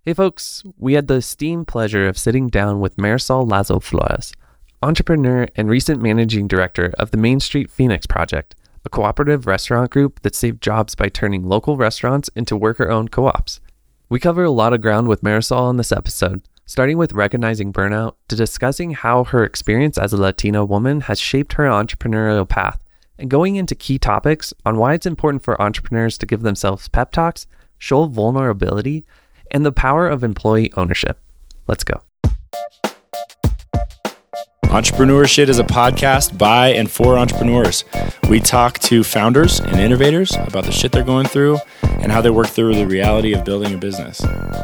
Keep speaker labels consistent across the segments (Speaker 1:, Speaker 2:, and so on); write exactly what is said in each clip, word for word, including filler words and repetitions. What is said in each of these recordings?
Speaker 1: Hey folks, we had the esteemed pleasure of sitting down with Marisol Lazo Flores, entrepreneur and recent managing director of the Main Street Phoenix Project, a cooperative restaurant group that saved jobs by turning local restaurants into worker-owned co-ops. We cover a lot of ground with Marisol in this episode, starting with recognizing burnout to discussing how her experience as a Latina woman has shaped her entrepreneurial path, and going into key topics on why it's important for entrepreneurs to give themselves pep talks, show vulnerability, and the power of employee ownership. Let's go.
Speaker 2: Entrepreneurship is a podcast by and for entrepreneurs. We talk to founders and innovators about the shit they're going through and how they work through the reality of building a business.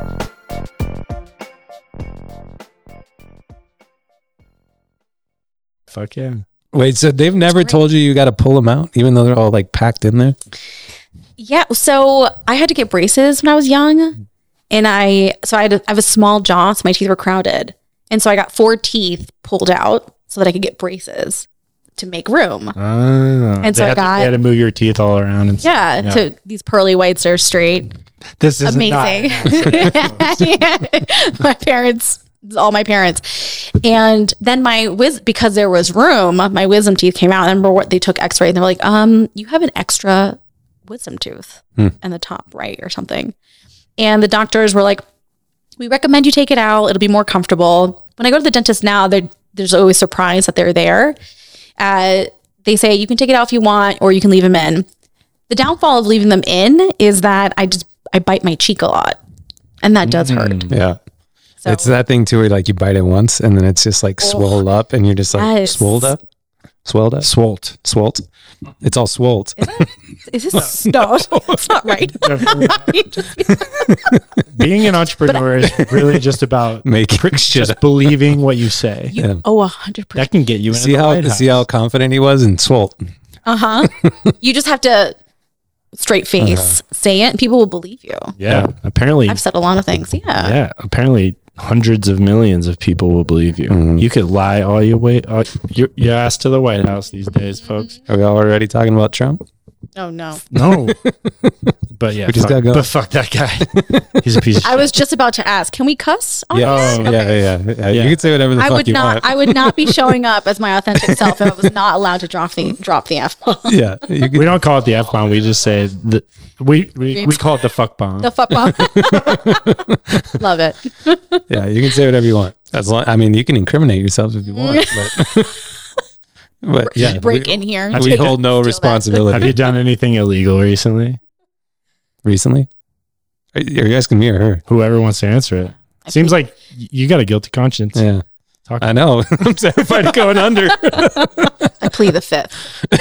Speaker 2: Fuck yeah.
Speaker 3: Wait, so they've never told you you got to pull them out, even though they're all like packed in there?
Speaker 4: Yeah. So I had to get braces when I was young. And I, so I had a, I have a small jaw, so my teeth were crowded. And so I got four teeth pulled out so that I could get braces to make room.
Speaker 2: Uh,
Speaker 4: and so I got,
Speaker 2: to, you had to move your teeth all around. And
Speaker 4: yeah, yeah. So these pearly whites are straight.
Speaker 2: This is
Speaker 4: amazing. My parents, all my parents. And then my wis because there was room, my wisdom teeth came out. I remember what they took x-ray and they were like, um, you have an extra wisdom tooth hmm. in the top right or something. And the doctors were like, we recommend you take it out. It'll be more comfortable. When I go to the dentist now, there's always surprise that they're there. Uh, they say you can take it out if you want, or you can leave them in. The downfall of leaving them in is that I just, I bite my cheek a lot, and that does hurt.
Speaker 3: Yeah. So, it's that thing too, where like you bite it once and then it's just like oh, swelled up and you're just like yes. swelled up, swelled up, swolt, swolt. It's all swolt.
Speaker 4: Is, it? Is this no? It's not right.
Speaker 2: Being an entrepreneur is really just about
Speaker 3: making
Speaker 2: just believing what you say.
Speaker 4: You, yeah. Oh, a hundred percent.
Speaker 2: That can get you.
Speaker 3: See
Speaker 2: into
Speaker 3: how
Speaker 2: the White House.
Speaker 3: See how confident he was in swolt.
Speaker 4: Uh huh. You just have to straight face uh, say it, and people will believe you.
Speaker 2: Yeah. Apparently,
Speaker 4: I've said a lot of things. Yeah.
Speaker 2: Yeah. Apparently. Hundreds of millions of people will believe you. Mm-hmm. You could lie all your way, all, your, your ass to the White House these days, folks.
Speaker 3: Are we already talking about Trump?
Speaker 4: Oh no,
Speaker 2: no. But yeah,
Speaker 3: we just
Speaker 2: fuck,
Speaker 3: gotta go.
Speaker 2: But fuck that guy. He's a piece of shit.
Speaker 4: I was just about to ask, can we cuss on
Speaker 3: yeah.
Speaker 4: this?
Speaker 3: Oh, okay. yeah, yeah, yeah, yeah. You can say whatever the
Speaker 4: I
Speaker 3: fuck
Speaker 4: would
Speaker 3: you
Speaker 4: not,
Speaker 3: want.
Speaker 4: I would not be showing up as my authentic self if I was not allowed to drop the drop the F bomb.
Speaker 3: Yeah, you
Speaker 2: can, we don't call it the F bomb. We just say the we we, we call it the fuck bomb.
Speaker 4: The fuck bomb. Love it.
Speaker 3: Yeah, you can say whatever you want. As long, I mean, you can incriminate yourself if you want. But, but yeah,
Speaker 4: break
Speaker 3: we,
Speaker 4: in here.
Speaker 3: We hold no responsibility.
Speaker 2: Have you done anything illegal recently?
Speaker 3: Recently? Are you asking me or her?
Speaker 2: Whoever wants to answer it. I Seems think, like you got a guilty conscience.
Speaker 3: Yeah. Talk I know. I'm terrified of going under.
Speaker 4: I plead the fifth.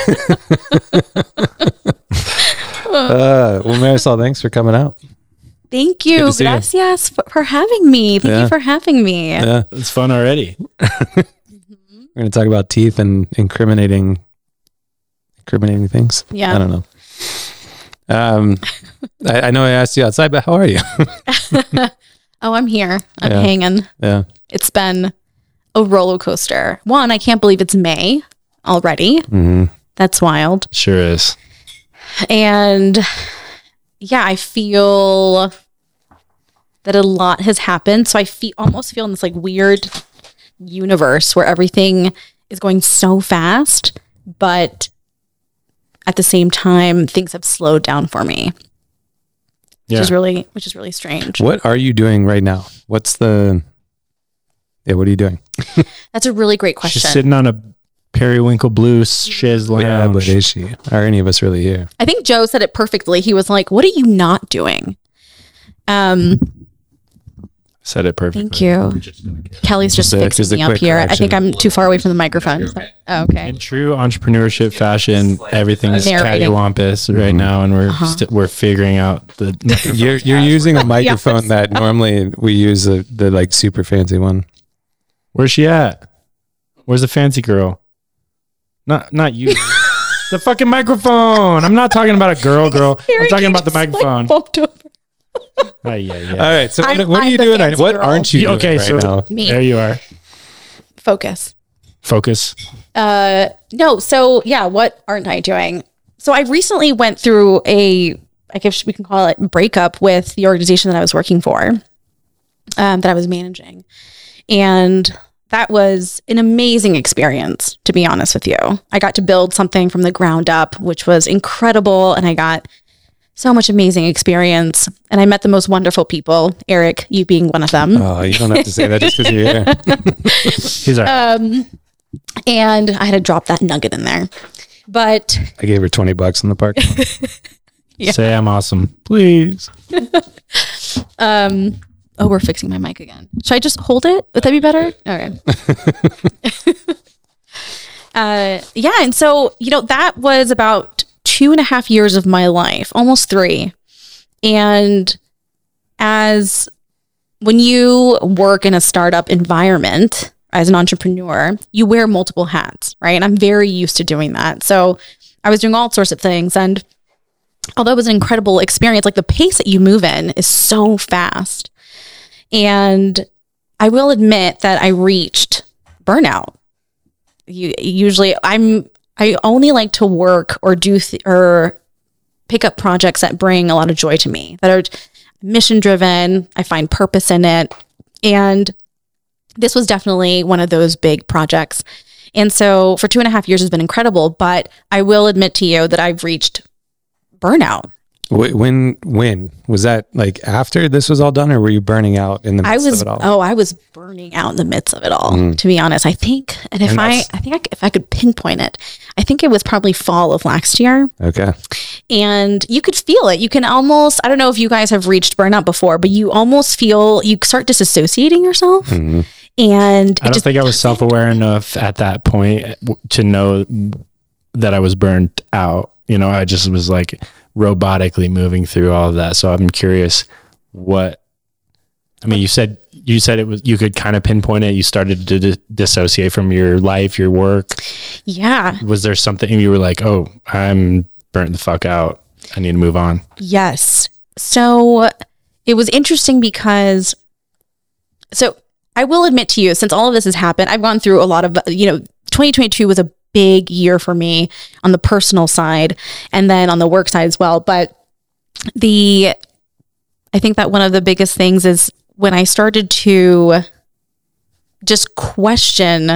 Speaker 3: uh, well, Marisol, thanks for coming out.
Speaker 4: Thank you. Gracias for, for having me. Thank yeah. you for having me.
Speaker 3: Yeah.
Speaker 2: It's fun already.
Speaker 3: We're going to talk about teeth and incriminating incriminating things.
Speaker 4: Yeah.
Speaker 3: I don't know. Um, I, I know I asked you outside, but how are you?
Speaker 4: Oh, I'm here. I'm
Speaker 3: yeah.
Speaker 4: hanging.
Speaker 3: Yeah.
Speaker 4: It's been a roller coaster. One, I can't believe it's May already.
Speaker 3: Mm-hmm.
Speaker 4: That's wild.
Speaker 2: Sure is.
Speaker 4: And yeah, I feel that a lot has happened. So I feel almost feel in this like weird universe where everything is going so fast, but at the same time, things have slowed down for me.
Speaker 2: Yeah.
Speaker 4: Which is really, which is really strange.
Speaker 3: What are you doing right now? What's the, yeah, what are you doing?
Speaker 4: That's a really great question.
Speaker 2: She's sitting on a periwinkle blue shiz lounge.
Speaker 3: Yeah, but is she? Are any of us really here?
Speaker 4: I think Joe said it perfectly. He was like, what are you not doing? Um,
Speaker 2: Said it perfectly.
Speaker 4: Thank you. Kelly's just
Speaker 3: Just a-
Speaker 4: fixing
Speaker 3: just a
Speaker 4: me up
Speaker 3: quick
Speaker 4: here. I
Speaker 3: correction.
Speaker 4: think I'm too far away from the microphone. Oh, okay.
Speaker 2: In true entrepreneurship fashion, everything is
Speaker 4: Narrating.
Speaker 2: cattywampus right now, and we're
Speaker 4: Uh-huh.
Speaker 2: st- we're figuring out the.
Speaker 3: You're you're using a microphone that normally we use the the like super fancy one.
Speaker 2: Where's she at? Where's the fancy girl? Not not you. The fucking microphone. I'm not talking about a girl, girl. I'm talking about the microphone. Oh, yeah, yeah.
Speaker 3: All right. So what,
Speaker 4: I'm-
Speaker 3: what are
Speaker 4: I'm
Speaker 3: you
Speaker 4: the
Speaker 3: doing?
Speaker 4: fancy
Speaker 3: What
Speaker 4: girl.
Speaker 3: aren't you
Speaker 2: Yeah,
Speaker 3: doing
Speaker 2: okay,
Speaker 3: right
Speaker 2: so
Speaker 3: now?
Speaker 4: Me.
Speaker 2: there you are.
Speaker 4: Focus.
Speaker 2: Focus.
Speaker 4: Uh, no. So yeah, what aren't I doing? So I recently went through a, I guess we can call it breakup with the organization that I was working for. um, that I was managing. And that was an amazing experience, to be honest with you. I got to build something from the ground up, which was incredible. And I got so much amazing experience. And I met the most wonderful people, Eric, you being one of them.
Speaker 3: Oh, you don't have to say that just because you're here.
Speaker 2: He's all right.
Speaker 4: Um, and I had to drop that nugget in there. But
Speaker 3: I gave her twenty bucks in the park.
Speaker 2: Yeah. Say I'm awesome, please.
Speaker 4: um, oh, we're fixing my mic again. Should I just hold it? Would that be better? Okay. uh, yeah. And so, you know, that was about two and a half years of my life, almost three. And as when you work in a startup environment as an entrepreneur, you wear multiple hats, right? And I'm very used to doing that. So I was doing all sorts of things. And although it was an incredible experience, like the pace that you move in is so fast. And I will admit that I reached burnout. You usually I'm I only like to work or do th- or pick up projects that bring a lot of joy to me, that are mission driven. I find purpose in it. And this was definitely one of those big projects. And so for two and a half years has been incredible, but I will admit to you that I've reached burnout.
Speaker 3: When, when was that, like after this was all done, or were you burning out in the midst
Speaker 4: I was,
Speaker 3: of it all?
Speaker 4: Oh, I was burning out in the midst of it all,
Speaker 3: Mm.
Speaker 4: to be honest. I think, and if
Speaker 3: And
Speaker 4: I,
Speaker 3: that's-
Speaker 4: I think I, c- if I could pinpoint it, I think it was probably fall of last year.
Speaker 3: Okay.
Speaker 4: And you could feel it. You can almost, I don't know if you guys have reached burnout before, but you almost feel, you start disassociating yourself.
Speaker 3: Mhm.
Speaker 4: And
Speaker 2: I don't think I was self-aware enough at that point w- to know that I was burnt out. You know, I just was like robotically moving through all of that. So I'm curious what, I mean, you said, you said it was, you could kind of pinpoint it. You started to di- dissociate from your life, your work.
Speaker 4: Yeah.
Speaker 2: Was there something you were like, oh, I'm burnt the fuck out. I need to move on.
Speaker 4: Yes. So it was interesting because, so I will admit to you, since all of this has happened, I've gone through a lot of, you know, twenty twenty-two was a big year for me on the personal side and then on the work side as well. But the, I think that one of the biggest things is when I started to just question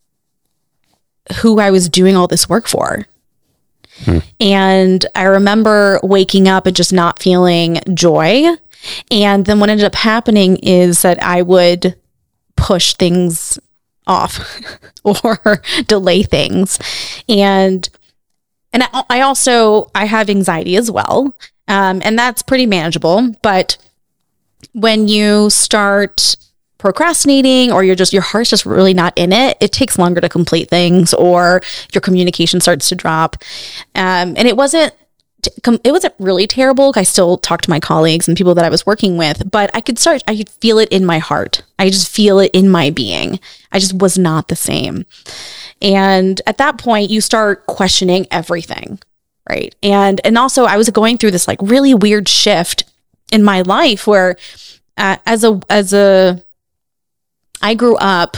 Speaker 4: who I was doing all this work for. Hmm. And I remember waking up and just not feeling joy. And then what ended up happening is that I would push things off or delay things. And and I, I also, I have anxiety as well. Um, and that's pretty manageable. But when you start procrastinating or you're just, your heart's just really not in it, it takes longer to complete things or your communication starts to drop. Um, and it wasn't, it wasn't really terrible. I still talked to my colleagues and people that I was working with, but I could start, I could feel it in my heart. I just feel it in my being. I just was not the same. And at that point you start questioning everything. Right. And, and also I was going through this like really weird shift in my life where uh, as a, as a, I grew up,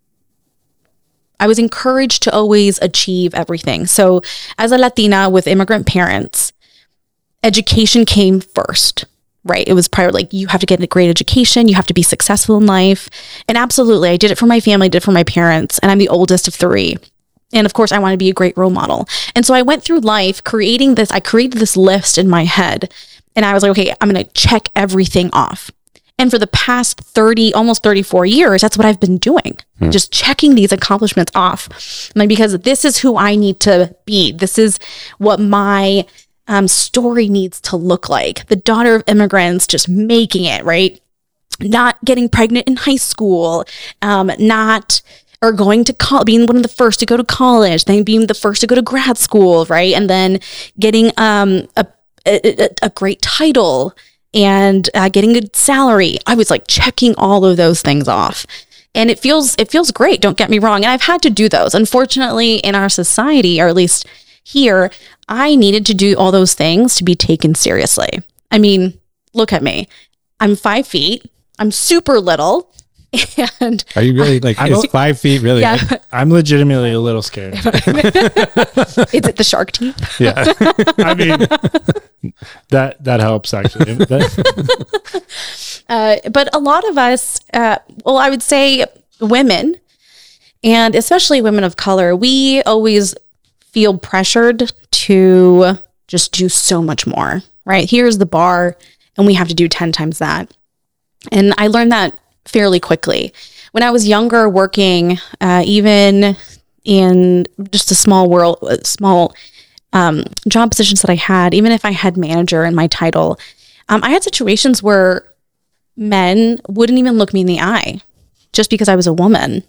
Speaker 4: I was encouraged to always achieve everything. So as a Latina with immigrant parents, education came first, right? It was prior, like you have to get a great education. You have to be successful in life. And absolutely, I did it for my family, I did it for my parents. And I'm the oldest of three. And of course, I want to be a great role model. And so I went through life creating this, I created this list in my head. And I was like, okay, I'm going to check everything off. And for the past thirty, almost thirty-four years, that's what I've been doing. Hmm. Just checking these accomplishments off. Like, because this is who I need to be. This is what my um, story needs to look like. The daughter of immigrants, just making it, right? Not getting pregnant in high school, um, not, or going to college, being one of the first to go to college, then being the first to go to grad school, right? And then getting um, a, a, a great title, and uh, getting a salary. I was like checking all of those things off. And it feels, it feels great. Don't get me wrong. And I've had to do those. Unfortunately, in our society, or at least here, I needed to do all those things to be taken seriously. I mean, look at me. I'm five feet. I'm super little. And
Speaker 3: are you really like, is five feet really?
Speaker 4: Yeah.
Speaker 2: I'm legitimately a little scared.
Speaker 4: Is it the shark teeth?
Speaker 2: Yeah. I mean, that, that helps actually. That,
Speaker 4: uh, but a lot of us, uh, well, I would say women, and especially women of color, we always feel pressured to just do so much more, right? Here's the bar, and we have to do ten times that. And I learned that fairly quickly. When I was younger, working, uh, even in just a small world, small um, job positions that I had, even if I had manager in my title, um, I had situations where men wouldn't even look me in the eye just because I was a woman.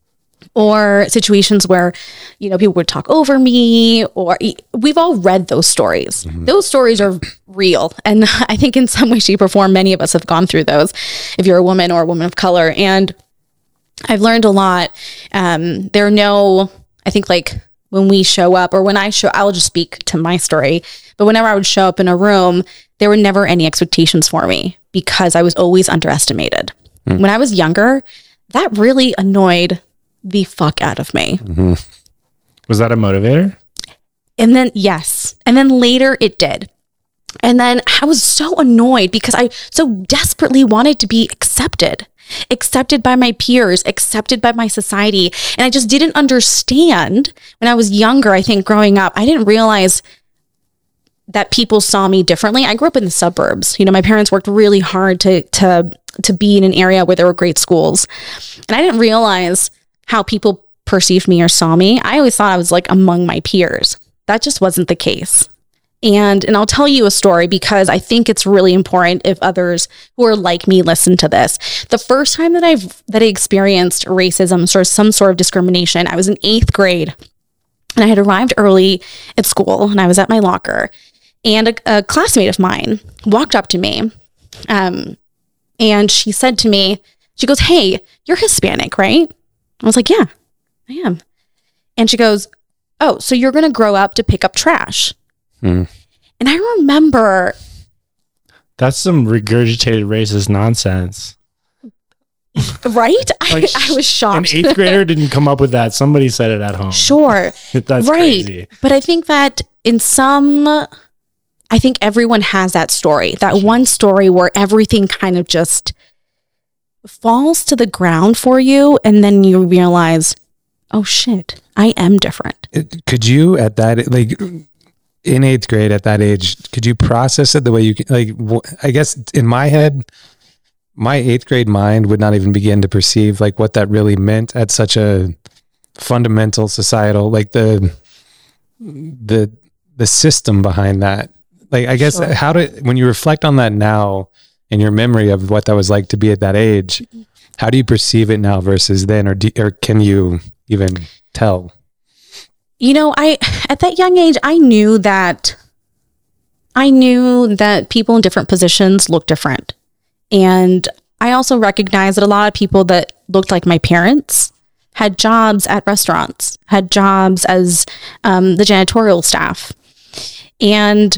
Speaker 4: Or situations where, you know, people would talk over me, or we've all read those stories. Mm-hmm. Those stories are real. And I think in some way, shape, or form, many of us have gone through those if you're a woman or a woman of color. And I've learned a lot. Um, there are no, I think like when we show up, or when I show, I'll just speak to my story. But whenever I would show up in a room, there were never any expectations for me because I was always underestimated. Mm. When I was younger, that really annoyed the fuck out of me.
Speaker 2: Mm-hmm. Was that a motivator?
Speaker 4: And then, yes. And then later it did. And then I was so annoyed because I so desperately wanted to be accepted, accepted by my peers, accepted by my society. And I just didn't understand when I was younger. I think growing up, I didn't realize that people saw me differently. I grew up in the suburbs. You know, my parents worked really hard to, to, to be in an area where there were great schools. And I didn't realize how people perceived me or saw me. I always thought I was like among my peers. That just wasn't the case. And and I'll tell you a story because I think it's really important if others who are like me listen to this. The first time that I've that I experienced racism or some sort of discrimination, I was in eighth grade and I had arrived early at school and I was at my locker, and a, a classmate of mine walked up to me um, and she said to me, she goes, "Hey, you're Hispanic, right?" I was like, "Yeah, I am." And she goes, "Oh, so you're going to grow up to pick up trash." Mm. And I remember.
Speaker 2: That's some regurgitated racist nonsense.
Speaker 4: Right? Like, I, I was shocked.
Speaker 2: An eighth grader didn't come up with that. Somebody said it at home.
Speaker 4: Sure.
Speaker 2: That's
Speaker 4: right.
Speaker 2: crazy.
Speaker 4: But I think that in some, I think everyone has that story, that one story where everything kind of just falls to the ground for you, and then you realize, oh shit, I am different.
Speaker 3: Could you at that, like in eighth grade at that age, could you process it the way you can? Like, I guess in my head, my eighth grade mind would not even begin to perceive like what that really meant at such a fundamental societal, like the the the system behind that. Like, I guess sure. How did, when you reflect on that now, in your memory of what that was like to be at that age, how do you perceive it now versus then, or do, or can you even tell?
Speaker 4: You know, I, at that young age, I knew that, I knew that people in different positions look different. And I also recognized that a lot of people that looked like my parents had jobs at restaurants, had jobs as um, the janitorial staff. And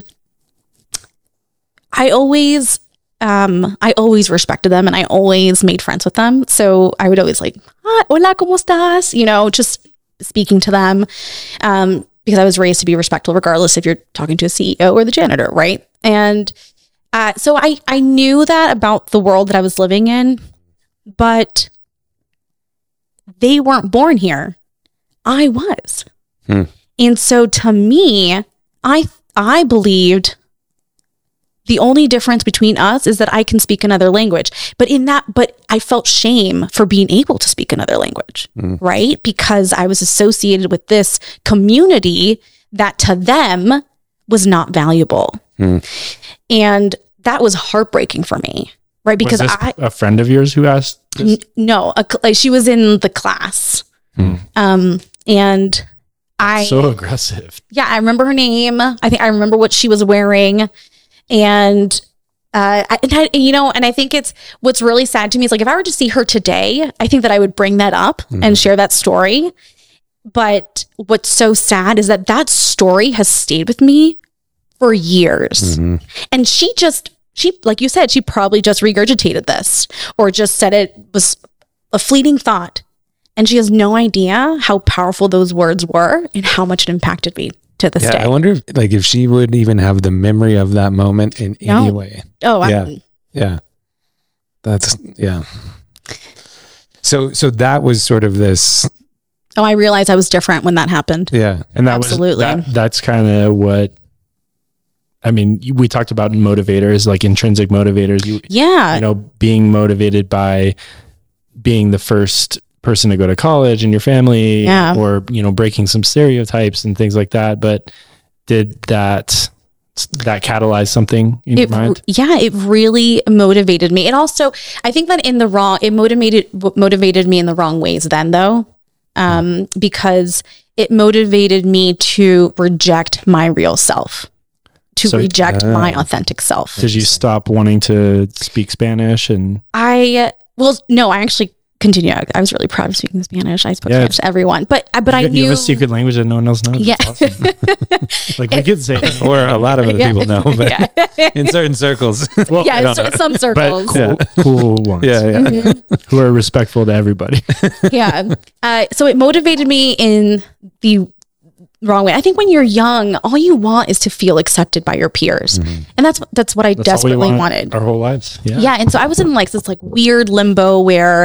Speaker 4: I always, Um, I always respected them and I always made friends with them. So I would always like, ah, hola, ¿cómo estás? You know, just speaking to them um, because I was raised to be respectful regardless if you're talking to a C E O or the janitor, right? And uh, so I, I knew that about the world that I was living in, but they weren't born here. I was. Hmm. And so to me, I I believed the only difference between us is that I can speak another language. But in that, but I felt shame for being able to speak another language, mm. right? Because I was associated with this community that to them was not valuable. Mm. And that was heartbreaking for me, right? Because
Speaker 2: was this
Speaker 4: I,
Speaker 2: a friend of yours who asked this?
Speaker 4: N- no, a, like she was in the class. Mm. Um, and I,
Speaker 2: so aggressive.
Speaker 4: Yeah. I remember her name. I think I remember what she was wearing. And, uh, I, and I, you know, and I think it's, what's really sad to me is like, if I were to see her today, I think that I would bring that up mm-hmm. and share that story. But what's so sad is that that story has stayed with me for years. Mm-hmm. And she just, she, like you said, she probably just regurgitated this or just said it was a fleeting thought. And she has no idea how powerful those words were and how much it impacted me to this
Speaker 3: Yeah,
Speaker 4: day.
Speaker 3: I wonder if, like, if she would even have the memory of that moment in
Speaker 4: No.
Speaker 3: any way.
Speaker 4: Oh,
Speaker 3: Yeah.
Speaker 4: I,
Speaker 3: Yeah. That's, yeah. So, so that was sort of this,
Speaker 4: oh, I realized I was different when that happened.
Speaker 3: yeah.
Speaker 2: And that
Speaker 4: Absolutely.
Speaker 2: was that, that's kind of what I mean, we talked about motivators, like intrinsic motivators. You,
Speaker 4: Yeah.
Speaker 2: you know, being motivated by being the first person to go to college in your family,
Speaker 4: Yeah.
Speaker 2: or, you know, breaking some stereotypes and things like that. But did that, that catalyze something in
Speaker 4: It,
Speaker 2: your mind?
Speaker 4: yeah, it really motivated me. It also, I think that in the wrong, it motivated motivated me in the wrong ways then though, um, because it motivated me to reject my real self, to
Speaker 2: So-
Speaker 4: reject
Speaker 3: Ah.
Speaker 4: my authentic self.
Speaker 2: Did you stop wanting to speak Spanish? And
Speaker 4: I, well, no, I actually continued. I was really proud of speaking Spanish. I spoke
Speaker 2: Yeah.
Speaker 4: Spanish to everyone, but, but I
Speaker 2: you,
Speaker 4: knew.
Speaker 2: you have a secret language that no one else knows.
Speaker 4: Yeah.
Speaker 2: It's awesome. Like we could say,
Speaker 3: Or a lot of other
Speaker 4: Yeah.
Speaker 3: people know, but
Speaker 4: Yeah.
Speaker 3: in certain circles.
Speaker 2: well,
Speaker 4: Yeah,
Speaker 2: I don't
Speaker 4: so-
Speaker 2: know.
Speaker 4: some
Speaker 2: but
Speaker 4: circles.
Speaker 2: cool, cool ones.
Speaker 3: yeah, yeah.
Speaker 4: Mm-hmm.
Speaker 2: Who are respectful to everybody.
Speaker 4: yeah. Uh, so it motivated me in the wrong way. I think when you're young, all you want is to feel accepted by your peers. And that's that's what I
Speaker 2: That's all we
Speaker 4: desperately
Speaker 2: want
Speaker 4: wanted.
Speaker 2: our whole lives. Yeah.
Speaker 4: Yeah. And so I was in like this like weird limbo where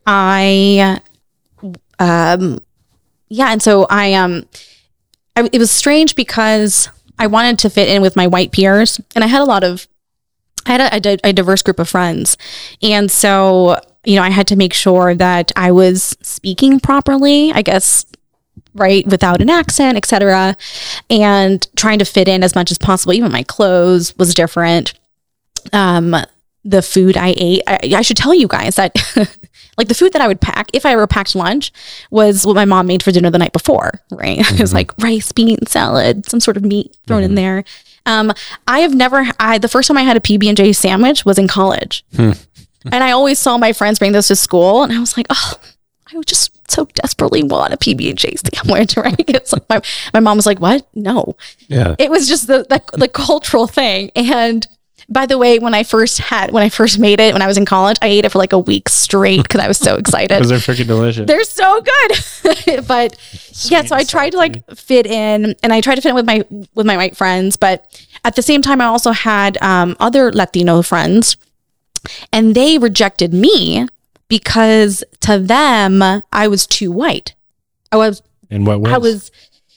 Speaker 4: I um yeah, and so I um I, it was strange because I wanted to fit in with my white peers, and I had a lot of I had a, a, di- a diverse group of friends. And so, you know, I had to make sure that I was speaking properly, I guess, right, without an accent, et cetera, and trying to fit in as much as possible. Even my clothes was different. Um, the food I ate, I, I should tell you guys that like the food that I would pack, if I ever packed lunch, was what my mom made for dinner the night before, right? Mm-hmm. It was like rice, beans, salad, some sort of meat thrown mm-hmm. in there. Um, I have never, I, the first time I had a P B and J sandwich was in college. Hmm. And I always saw my friends bring those to school, and I was like, oh, I would just so desperately want a P B and J sandwich, right? It's like my, my mom was like, what? No.
Speaker 3: Yeah.
Speaker 4: It was just the, the, the cultural thing. And by the way, when I first had, when I first made it, when I was in college, I ate it for like a week straight because I was so excited.
Speaker 2: Because they're freaking delicious.
Speaker 4: They're so good. But Sweet yeah, so I tried to like fit in, and I tried to fit in with my, with my white friends. But at the same time, I also had um, other Latino friends, and they rejected me because to them, I was too white. I was,
Speaker 2: in what ways?
Speaker 4: I was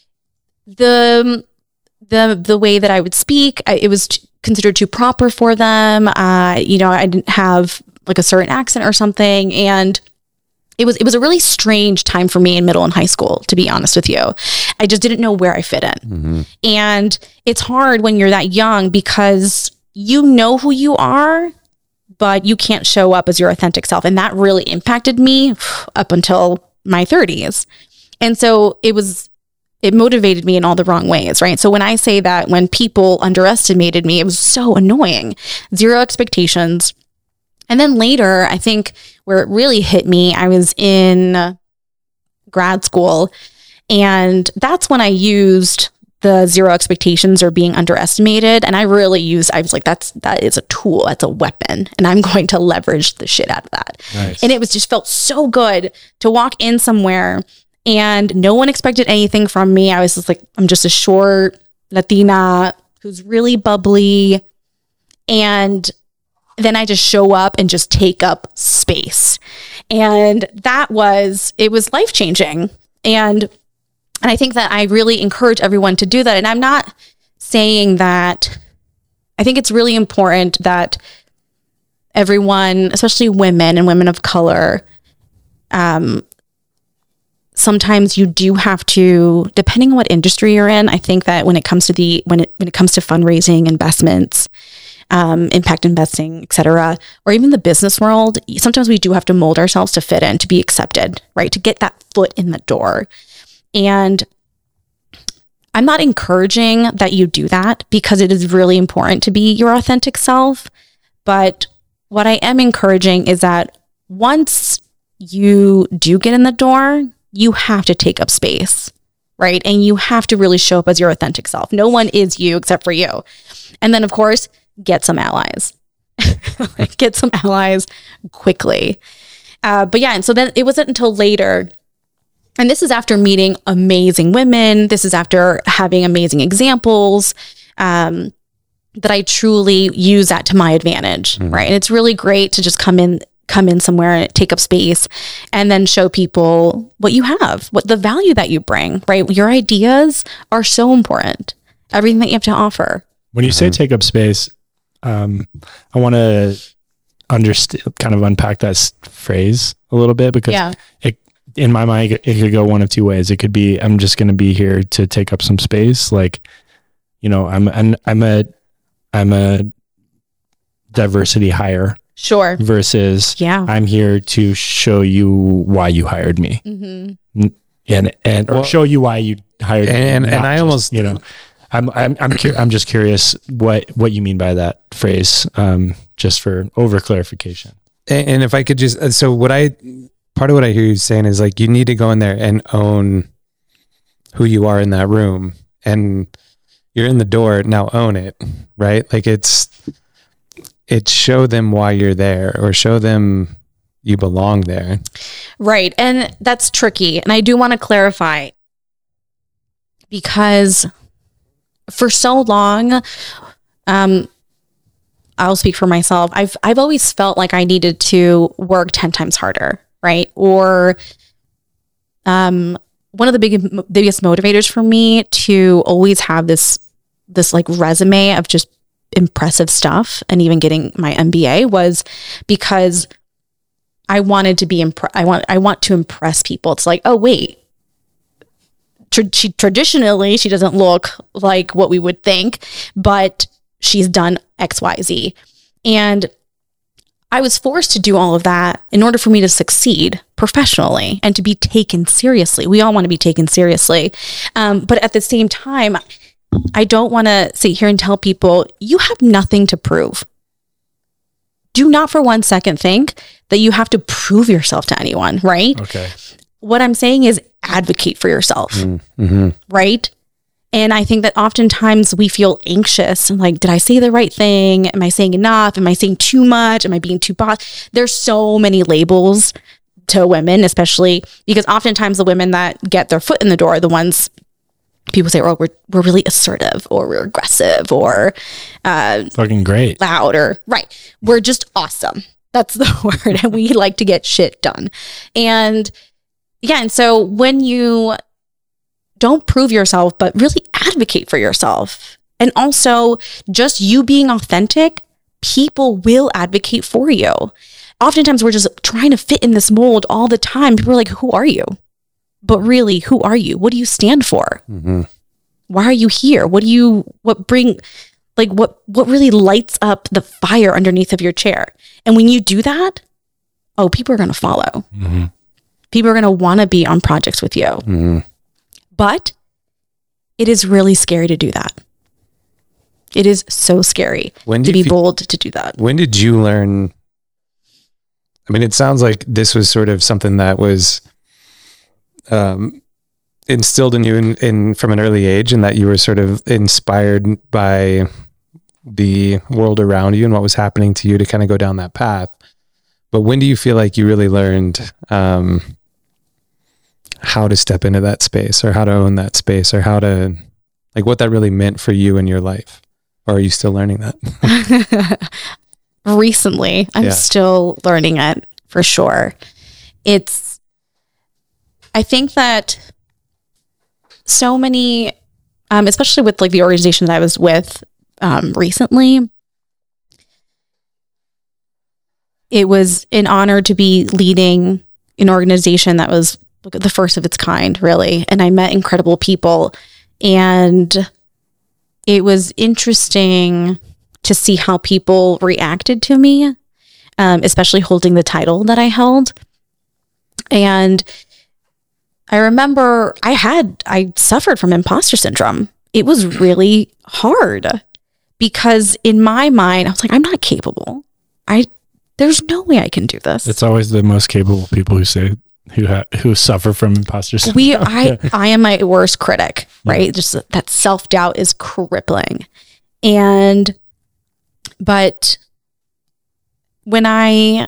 Speaker 4: the, the, the way that I would speak, I, it was t- considered too proper for them. Uh, you know, I didn't have like a certain accent or something. And it was, it was a really strange time for me in middle and high school, to be honest with you. I just didn't know where I fit in. Mm-hmm. And it's hard when you're that young because you know who you are, but you can't show up as your authentic self. And that really impacted me up until my thirties. And so it was, it motivated me in all the wrong ways, right? So when I say that when people underestimated me, it was so annoying. Zero expectations. And then later, I think where it really hit me, I was in grad school, and that's when I used the zero expectations or being underestimated. And I really used, I was like, that's, that is a tool, that's a weapon. And I'm going to leverage the shit out of that.
Speaker 2: Nice.
Speaker 4: And it was just felt so good to walk in somewhere and no one expected anything from me. I was just like, I'm just a short Latina who's really bubbly. And then I just show up and just take up space. And that was, it was life-changing. And And I think that I really encourage everyone to do that. And I'm not saying that, I think it's really important that everyone, especially women and women of color, um, sometimes you do have to, depending on what industry you're in, I think that when it comes to the, when it, when it comes to fundraising, investments, um, impact investing, et cetera, or even the business world, sometimes we do have to mold ourselves to fit in, to be accepted, right? To get that foot in the door. And I'm not encouraging that you do that because it is really important to be your authentic self. But what I am encouraging is that once you do get in the door, you have to take up space, right? And you have to really show up as your authentic self. No one is you except for you. And then, of course, get some allies. Get some allies quickly. Uh, but yeah, and so then it wasn't until later, and this is after meeting amazing women. This is after having amazing examples, um, that I truly use that to my advantage, mm-hmm. right? And it's really great to just come in, come in somewhere and take up space and then show people what you have, what the value that you bring, right? Your ideas are so important. Everything that you have to offer.
Speaker 2: When you mm-hmm. say take up space, um, I want to understand, kind of unpack that s- phrase a little bit, because
Speaker 4: yeah.
Speaker 2: it, in my mind, it could go one of two ways. It could be, I'm just going to be here to take up some space. Like, you know, I'm an, I'm a, I'm a diversity hire.
Speaker 4: Sure.
Speaker 2: Versus
Speaker 4: yeah.
Speaker 2: I'm here to show you why you hired me. Mm-hmm. And, and, or well, show you why you hired
Speaker 3: and,
Speaker 2: me.
Speaker 3: And, and I
Speaker 2: just,
Speaker 3: almost,
Speaker 2: you know, I'm, I'm, I'm, cu- I'm just curious what, what you mean by that phrase, um, just for over clarification.
Speaker 3: And, and if I could just, so what I, part of what I hear you saying is like, you need to go in there and own who you are in that room, and you're in the door, now own it, right? Like it's, it's show them why you're there, or show them you belong there.
Speaker 4: Right. And that's tricky. And I do want to clarify, because for so long, um, I'll speak for myself. I've, I've always felt like I needed to work ten times harder. Right. Or, um, one of the big, biggest motivators for me to always have this, this like resume of just impressive stuff, and even getting my M B A, was because I wanted to be impre- I want I want to impress people. It's like, oh wait, Tra- she traditionally she doesn't look like what we would think, but she's done X, Y, Z, and I was forced to do all of that in order for me to succeed professionally and to be taken seriously. We all want to be taken seriously, um, but at the same time, I don't want to sit here and tell people you have nothing to prove. Do not for one second think that you have to prove yourself to anyone, right?
Speaker 2: Okay.
Speaker 4: What I'm saying is advocate for yourself, mm-hmm. right? And I think that oftentimes we feel anxious and like, did I say the right thing? Am I saying enough? Am I saying too much? Am I being too boss? There's so many labels to women, especially because oftentimes the women that get their foot in the door are the ones people say, oh, we're we're really assertive, or we're aggressive, or uh,
Speaker 2: fucking great,
Speaker 4: loud, or right. We're just awesome. That's the word. And we like to get shit done. And yeah, and so when you don't prove yourself, but really advocate for yourself, and also just you being authentic, people will advocate for you. Oftentimes we're just trying to fit in this mold all the time. People are like, who are you? But really, who are you? What do you stand for? Mm-hmm. Why are you here? What do you, what bring, like what, what really lights up the fire underneath of your chair? And when you do that, oh, people are going to follow. Mm-hmm. People are going to want to be on projects with you. Mm-hmm. But it is really scary to do that. It is so scary when to be feel, bold to do that.
Speaker 3: When did you learn? I mean, it sounds like this was sort of something that was um, instilled in you in, in from an early age, and that you were sort of inspired by the world around you and what was happening to you to kind of go down that path. But when do you feel like you really learned um, how to step into that space, or how to own that space, or how to, like, what that really meant for you in your life? Or are you still learning that?
Speaker 4: Recently, I'm yeah. still learning it, for sure. It's, I think that so many, um, especially with like the organization that I was with um, recently, it was an honor to be leading an organization that was the first of its kind, really. And I met incredible people, and it was interesting to see how people reacted to me, um, especially holding the title that I held. And I remember I had, I suffered from imposter syndrome. It was really hard because in my mind, I was like, I'm not capable. I, there's no way I can do this.
Speaker 2: It's always the most capable people who say, who ha- who suffer from imposter syndrome.
Speaker 4: We, I, I am my worst critic, right? Yeah. Just that self-doubt is crippling. And, but when I,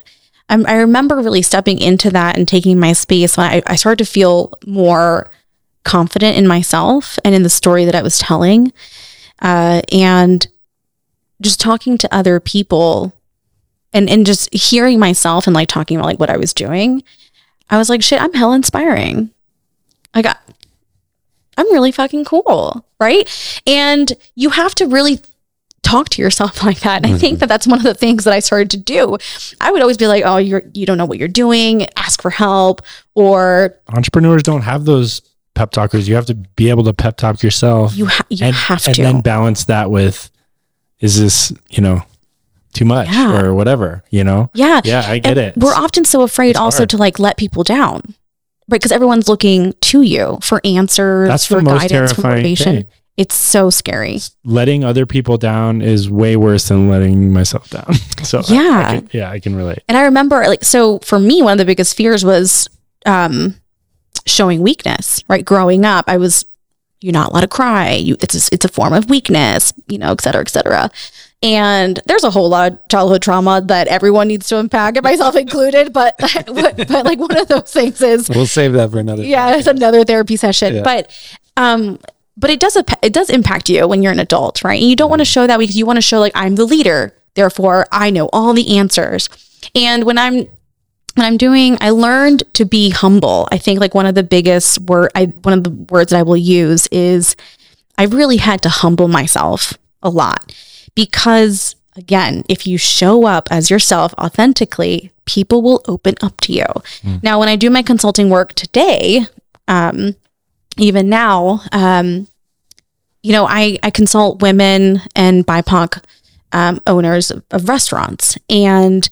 Speaker 4: I'm, I remember really stepping into that and taking my space when I, I started to feel more confident in myself and in the story that I was telling. Uh, and just talking to other people and, and just hearing myself and like talking about like what I was doing, I was like, shit, I'm hell inspiring. Like, I, I'm really fucking cool. Right. And you have to really talk to yourself like that. And mm-hmm. I think that that's one of the things that I started to do. I would always be like, oh, you're, you don't know what you're doing. Ask for help. Or
Speaker 2: entrepreneurs don't have those pep talkers. You have to be able to pep talk yourself.
Speaker 4: You, ha- you
Speaker 2: and,
Speaker 4: have to.
Speaker 2: And then balance that with, is this, you know, too much yeah. or whatever, you know?
Speaker 4: Yeah.
Speaker 2: Yeah, I get
Speaker 4: and
Speaker 2: it.
Speaker 4: We're often so afraid it's also hard. to like let people down, right? Because everyone's looking to you for answers,
Speaker 2: That's
Speaker 4: for
Speaker 2: the most
Speaker 4: guidance, for
Speaker 2: terrifying
Speaker 4: motivation.
Speaker 2: thing.
Speaker 4: It's so scary.
Speaker 2: Letting other people down is way worse than letting myself down. So
Speaker 4: yeah,
Speaker 2: I, I can, yeah, I can relate.
Speaker 4: And I remember, like, so for me, one of the biggest fears was um, showing weakness. Right, growing up, I was, you're not allowed to cry. You, it's a, it's a form of weakness. You know, et cetera, et cetera. And there's a whole lot of childhood trauma that everyone needs to unpack, and myself included. But, but, but like one of those things is,
Speaker 3: we'll save that for another.
Speaker 4: Yeah, time. It's another therapy session. Yeah. But, um. But it does it does impact you when you're an adult, right? And you don't want to show that because you want to show like I'm the leader, therefore I know all the answers. And when I'm when I'm doing, I learned to be humble. I think like one of the biggest word, I one of the words that I will use is I really had to humble myself a lot because again, if you show up as yourself authentically, people will open up to you. Mm. Now, when I do my consulting work today, um. even now, um, you know, I, I consult women and B I P O C um, owners of, of restaurants. And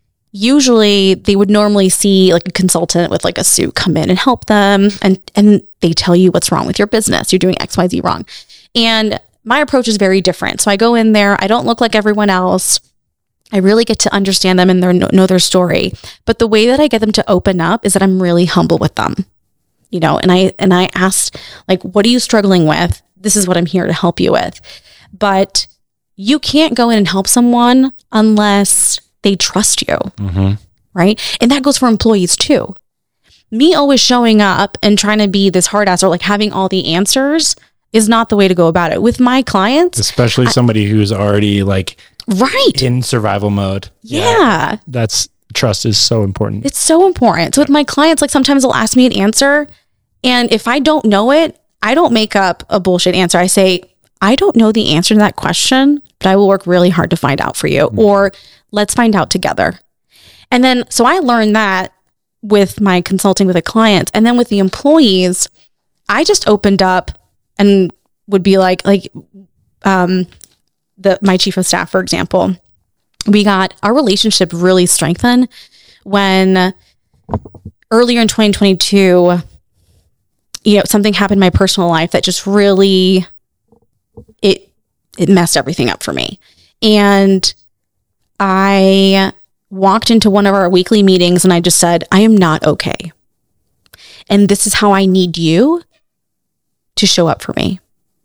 Speaker 4: usually they would normally see like a consultant with like a suit come in and help them. And, and they tell you what's wrong with your business. You're doing X, Y, Z wrong. And my approach is very different. So I go in there, I don't look like everyone else. I really get to understand them and their, know their story. But the way that I get them to open up is that I'm really humble with them. You know, and I, and I asked, like, what are you struggling with? This is what I'm here to help you with. But you can't go in and help someone unless they trust you. Mm-hmm. Right. And that goes for employees too. Me always showing up and trying to be this hard ass or like having all the answers is not the way to go about it. With my clients,
Speaker 2: especially somebody I, who's already like
Speaker 4: right
Speaker 2: in survival mode.
Speaker 4: Yeah. yeah.
Speaker 2: That's trust is so important.
Speaker 4: It's so important. So with my clients, like sometimes they'll ask me an answer. And if I don't know it, I don't make up a bullshit answer. I say, I don't know the answer to that question, but I will work really hard to find out for you. Mm-hmm. Or let's find out together. And then, so I learned that with my consulting with the clients. And then with the employees, I just opened up and would be like, like, um, the, my chief of staff, for example, we got our relationship really strengthened when earlier in twenty twenty-two, you know, something happened in my personal life that just really, it, it messed everything up for me. And I walked into one of our weekly meetings and I just said, I am not okay. And this is how I need you to show up for me.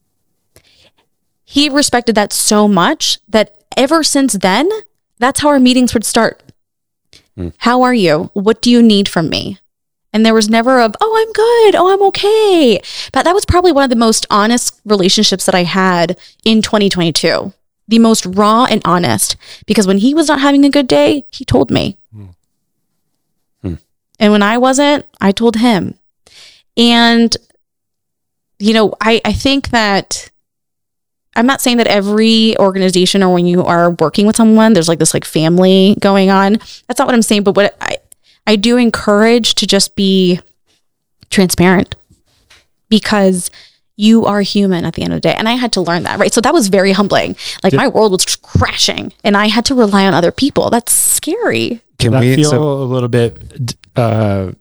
Speaker 4: He respected that so much that ever since then, that's how our meetings would start. Mm. How are you? What do you need from me? And there was never of, oh, I'm good. Oh, I'm okay. But that was probably one of the most honest relationships that I had in twenty twenty-two. The most raw and honest. Because when he was not having a good day, he told me. Mm. Mm. And when I wasn't, I told him. And, you know, I, I think that I'm not saying that every organization or when you are working with someone, there's like this like family going on. That's not what I'm saying. But what I, I do encourage to just be transparent because you are human at the end of the day. And I had to learn that, right? So that was very humbling. Like Did, my world was crashing and I had to rely on other people. That's scary.
Speaker 2: Can we feel so, a little bit uh,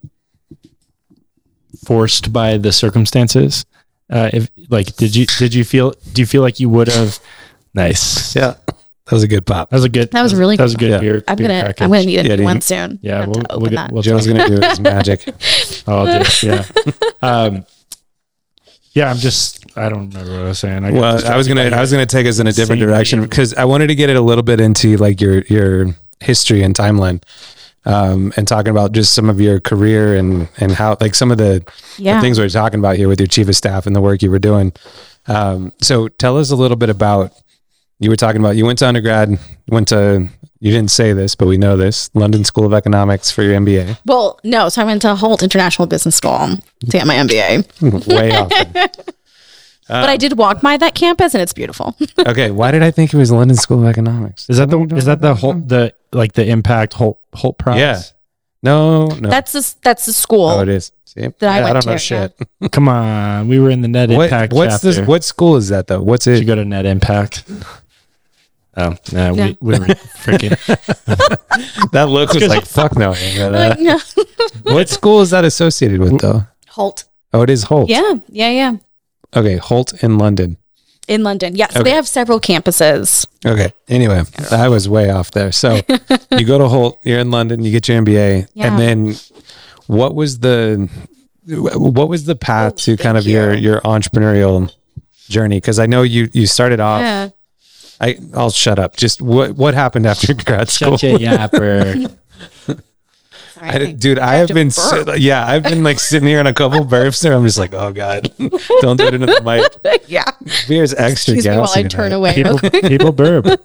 Speaker 2: forced by the circumstances? Uh, if like, did you, did you feel, do you feel like you would have, nice.
Speaker 3: Yeah. That was a good pop.
Speaker 2: That was a good,
Speaker 4: that was really
Speaker 2: that was a good
Speaker 3: yeah.
Speaker 2: beer.
Speaker 4: I'm
Speaker 2: beer
Speaker 4: going to, I'm going to need a new one soon.
Speaker 2: Yeah. We'll, we'll get, we'll
Speaker 3: Joe's going to do his magic.
Speaker 2: Oh, I'll do it. Yeah. Um, yeah, I'm just, I don't remember what I was saying. I
Speaker 3: well, I was going to, I was going to take us in a different direction because I wanted to get it a little bit into like your, your history and timeline. um, and talking about just some of your career and, and how, like some of the,
Speaker 4: Yeah.
Speaker 3: the things we're talking about here with your chief of staff and the work you were doing. Um, so tell us a little bit about, you were talking about, you went to undergrad, went to, you didn't say this, but we know this, London School of Economics for your M B A.
Speaker 4: Well, no. So I went to Holt International Business School to get my M B A.
Speaker 3: Way off. Then.
Speaker 4: But I did walk by that campus and it's beautiful.
Speaker 3: Okay. Why did I think it was London School of Economics?
Speaker 2: Is that the is that the whole the like the Impact Holt Holt Prize?
Speaker 3: Yeah. No, no.
Speaker 4: That's the, that's the school.
Speaker 3: Oh, it is. See?
Speaker 4: That I
Speaker 3: Yeah,
Speaker 4: went
Speaker 3: don't
Speaker 4: to,
Speaker 3: know
Speaker 4: yeah.
Speaker 3: shit.
Speaker 2: Come on, we were in the Net
Speaker 3: What,
Speaker 2: Impact
Speaker 3: what's
Speaker 2: chapter.
Speaker 3: this? What school is that though? What's
Speaker 2: Did
Speaker 3: it?
Speaker 2: you go to Net Impact? Oh no,
Speaker 4: Yeah.
Speaker 2: we, we were freaking.
Speaker 3: That look was like, fuck no. Uh,
Speaker 4: Like, no.
Speaker 3: what school is that associated with though?
Speaker 4: Holt.
Speaker 3: Oh, it is Holt.
Speaker 4: Yeah. Yeah. Yeah.
Speaker 3: Okay. Holt in London.
Speaker 4: In London. Yes.
Speaker 3: Okay.
Speaker 4: They have several campuses.
Speaker 3: Okay. Anyway, I was way off there. So you go to Holt, you're in London, you get your M B A.
Speaker 4: Yeah.
Speaker 3: And then what was the, what was the path to kind of
Speaker 4: thank
Speaker 3: your,
Speaker 4: you.
Speaker 3: your entrepreneurial journey? Cause I know you, you started off,
Speaker 4: Yeah.
Speaker 3: I, I'll shut up. Just what, what happened after grad school?
Speaker 2: Shut your yapper.
Speaker 4: Sorry,
Speaker 3: I,
Speaker 4: I
Speaker 3: dude, I have
Speaker 4: to
Speaker 3: been,
Speaker 4: burp.
Speaker 3: si- yeah, I've been like sitting here on a couple burps there. I'm just like, oh God, don't do it into the mic.
Speaker 4: yeah.
Speaker 3: Beer's extra
Speaker 4: Excuse me while I
Speaker 3: gassy
Speaker 4: turn
Speaker 3: tonight.
Speaker 4: away. real
Speaker 2: People,
Speaker 4: quick.
Speaker 2: people burp.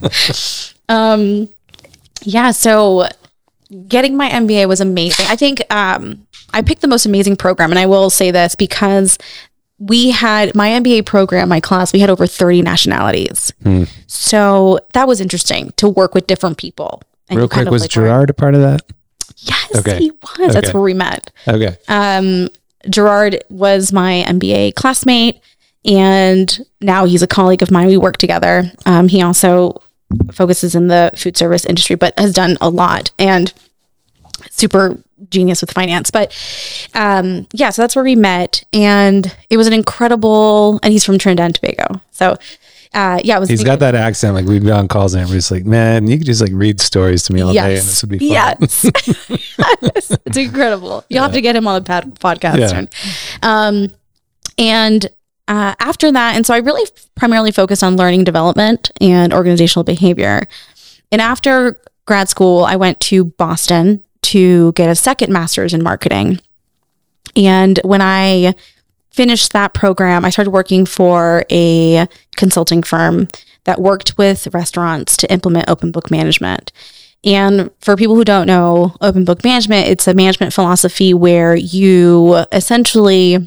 Speaker 4: Um, yeah. So getting my M B A was amazing. I think um, I picked the most amazing program, and I will say this because we had my M B A program, my class, we had over thirty nationalities.
Speaker 3: Hmm.
Speaker 4: So that was interesting to work with different people. And
Speaker 3: Real
Speaker 4: you kind
Speaker 3: quick,
Speaker 4: of,
Speaker 3: was
Speaker 4: like, learn-
Speaker 3: Gerard a part of that?
Speaker 4: Yes,
Speaker 3: Okay.
Speaker 4: he was. That's
Speaker 3: Okay.
Speaker 4: where we met.
Speaker 3: Okay.
Speaker 4: Um, Gerard was my M B A classmate, and now he's a colleague of mine. We work together. Um, he also focuses in the food service industry, but has done a lot and super genius with finance. But um, yeah, so that's where we met, and it was an incredible. And he's from Trinidad and Tobago, so uh, yeah, it was.
Speaker 3: He's got that accent. Like we'd be on calls and we're just like, man, you could just like read stories to me all day and this would be fun.
Speaker 4: Yes. Yes. It's incredible. You'll have to get him on the pad- podcast.
Speaker 3: Yeah.
Speaker 4: soon. Um, and uh, after that, and so I really primarily focused on learning development and organizational behavior. And after grad school, I went to Boston to get a second master's in marketing. And when I finished that program, I started working for a consulting firm that worked with restaurants to implement open book management. And for people who don't know open book management, it's a management philosophy where you essentially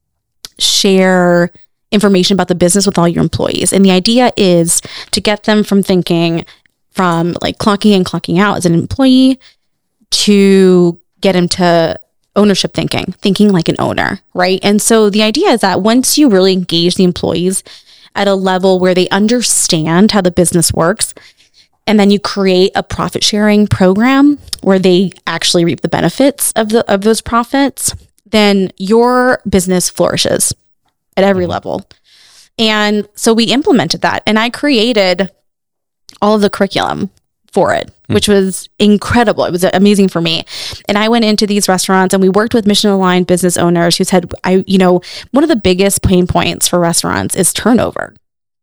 Speaker 4: share information about the business with all your employees. And the idea is to get them from thinking from like clocking in, clocking out as an employee to get them to ownership thinking, thinking like an owner, right? And so the idea is that once you really engage the employees at a level where they understand how the business works, and then you create a profit sharing program where they actually reap the benefits of the of those profits, then your business flourishes at every level. And so we implemented that, and I created all of the curriculum for it, which was incredible. It was amazing for me. And I went into these restaurants and we worked with mission aligned business owners who said, I, you know, one of the biggest pain points for restaurants is turnover.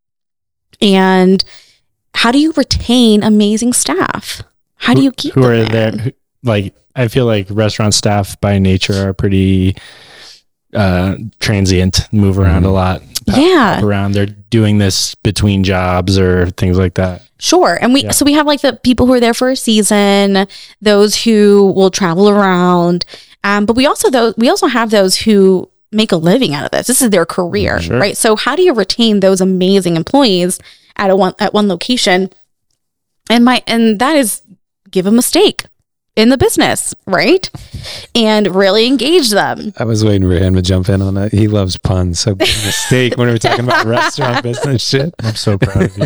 Speaker 4: And how do you retain amazing staff? How do you keep
Speaker 2: who
Speaker 4: them
Speaker 2: are
Speaker 4: there?
Speaker 2: there? who- Like, I feel like restaurant staff by nature are pretty uh, transient, move around a lot. pop
Speaker 4: Yeah.
Speaker 2: around. They're doing this between jobs or things like that.
Speaker 4: Sure. And we,
Speaker 2: Yeah.
Speaker 4: so we have like the people who are there for a season, those who will travel around. Um, but we also, those, we also have those who make a living out of this. This is their career,
Speaker 2: Sure.
Speaker 4: right? So how do you retain those amazing employees at a one, at one location? And my, and that is give them a stake in the business, right? And really engage them.
Speaker 3: I was waiting for him to jump in on that. He loves puns. So mistake when we were talking about restaurant business shit.
Speaker 2: I'm so proud of you.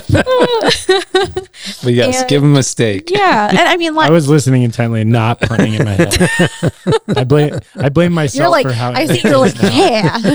Speaker 3: But yes,
Speaker 4: And-
Speaker 3: give him a steak.
Speaker 4: Yeah. And I mean, like,
Speaker 2: I was listening intently, not punning in my head. I blame I blame myself
Speaker 4: you're like,
Speaker 2: for how
Speaker 4: I think you're like, yeah.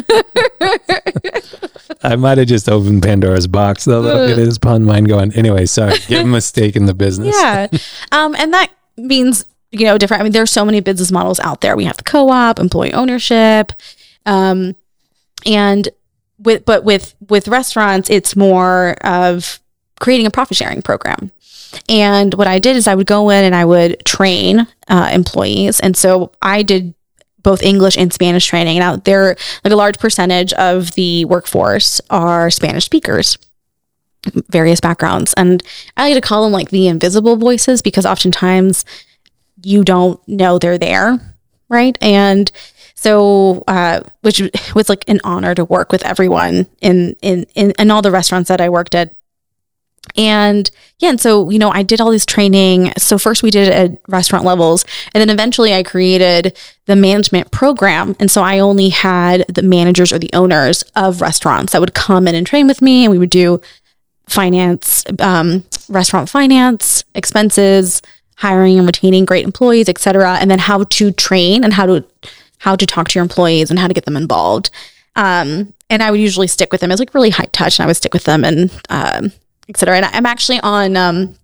Speaker 3: I might have just opened Pandora's box though. Look at his pun mind going. Anyway, sorry. Give him a stake in the business.
Speaker 4: Yeah. Um, and that means, you know, different. I mean, there's so many business models out there. We have the co-op, employee ownership. Um, and with, but with, with restaurants, it's more of creating a profit sharing program. And what I did is I would go in and I would train uh, employees. And so I did both English and Spanish training. Now, they're like a large percentage of the workforce are Spanish speakers, various backgrounds. And I like to call them like the invisible voices because oftentimes you don't know they're there, right? And so, uh, which was like an honor to work with everyone in, in, in, in all the restaurants that I worked at. And yeah, and so, you know, I did all this training. So first we did it at restaurant levels, and then eventually I created the management program. And so I only had the managers or the owners of restaurants that would come in and train with me, and we would do finance, um, restaurant finance, expenses, hiring and retaining great employees, et cetera. And then how to train and how to, how to talk to your employees and how to get them involved. Um, and I would usually stick with them. It was like really high touch, and I would stick with them and, um, et cetera. And I'm actually on, um,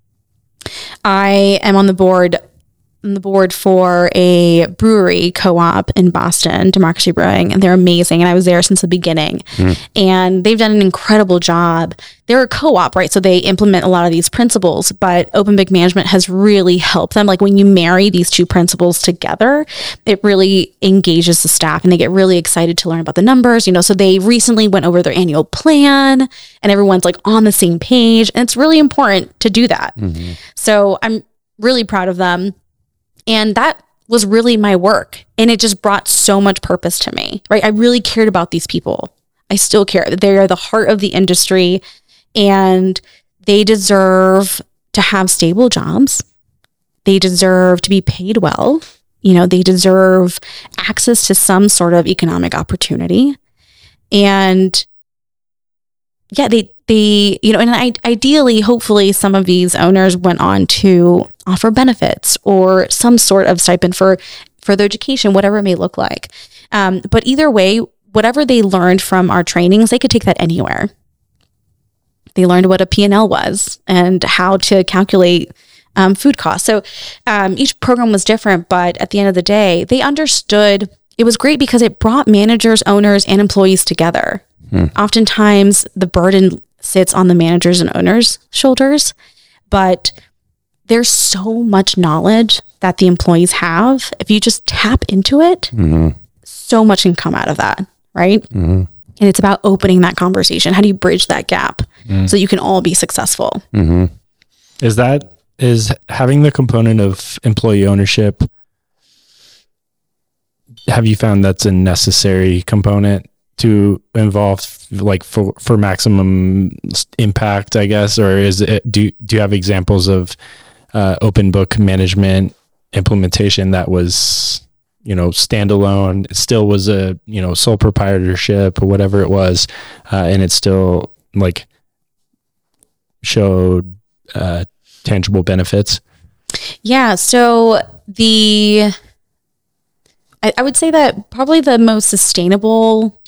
Speaker 4: I am on the board, on the board for a brewery co-op in Boston, Democracy Brewing, and they're amazing. And I was there since the beginning, mm. and they've done an incredible job. They're a co-op, right? So they implement a lot of these principles, but Open Book Management has really helped them. Like when you marry these two principles together, it really engages the staff, and they get really excited to learn about the numbers, you know. So they recently went over their annual plan, and everyone's like on the same page. And it's really important to do that. Mm-hmm. So I'm really proud of them. And that was really my work. And it just brought so much purpose to me, right? I really cared about these people. I still care. They are the heart of the industry, and they deserve to have stable jobs. They deserve to be paid well. You know, they deserve access to some sort of economic opportunity. And yeah, they, they, you know, and I, ideally, hopefully some of these owners went on to offer benefits or some sort of stipend for further education, whatever it may look like. Um, but either way, whatever they learned from our trainings, they could take that anywhere. They learned what a P and L was and how to calculate um, food costs. So um, each program was different, but at the end of the day, they understood. It was great because it brought managers, owners, and employees together. Hmm. Oftentimes, the burden sits on the managers and owners' shoulders, but there's so much knowledge that the employees have. If you just tap into it, mm-hmm. so much can come out of that, right? Mm-hmm. And it's about opening that conversation. How do you bridge that gap mm-hmm. so you can all be successful?
Speaker 2: Mm-hmm. Is that, is having the component of employee ownership, have you found that's a necessary component to involve, like for, for maximum impact, I guess? Or is it, do, do you have examples of uh, open book management implementation that was, you know, standalone, it still was a, you know, sole proprietorship or whatever it was, uh, and it still like showed uh, tangible benefits?
Speaker 4: Yeah. So the, I, I would say that probably the most sustainable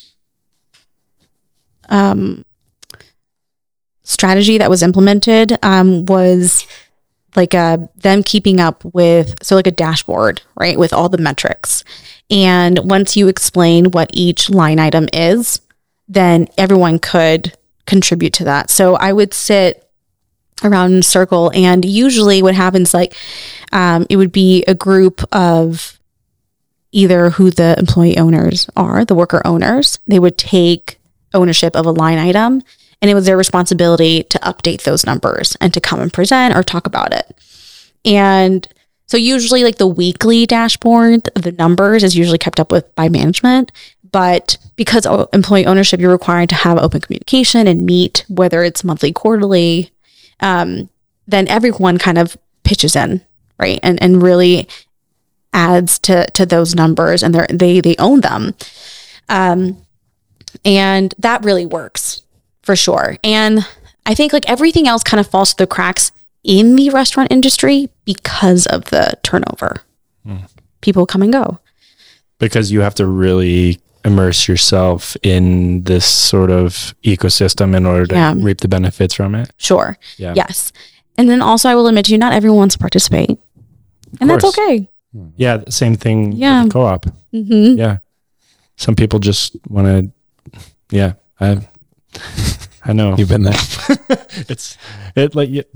Speaker 4: um, strategy that was implemented um, was like a, them keeping up with, so like a dashboard, right, with all the metrics. And once you explain what each line item is, then everyone could contribute to that. So I would sit around in a circle, and usually what happens, like um, it would be a group of either who the employee owners are, the worker owners. They would take ownership of a line item, and it was their responsibility to update those numbers and to come and present or talk about it. And so usually like the weekly dashboard, the numbers is usually kept up with by management. But because employee ownership, you're required to have open communication and meet, whether it's monthly, quarterly, um, then everyone kind of pitches in, right? And and really adds to to those numbers, and they they own them. Um, and that really works. For sure. And I think like everything else kind of falls through the cracks in the restaurant industry because of the turnover. Mm. People come and go.
Speaker 2: Because you have to really immerse yourself in this sort of ecosystem in order to yeah. reap the benefits from it.
Speaker 4: Sure. Yeah. Yes. And then also I will admit to you, not everyone wants to participate. And that's okay.
Speaker 2: Yeah. Same thing
Speaker 4: yeah.
Speaker 2: with the co-op. Mm-hmm. Yeah. Some people just want to, yeah. I I know
Speaker 3: you've been there.
Speaker 2: it's it like, but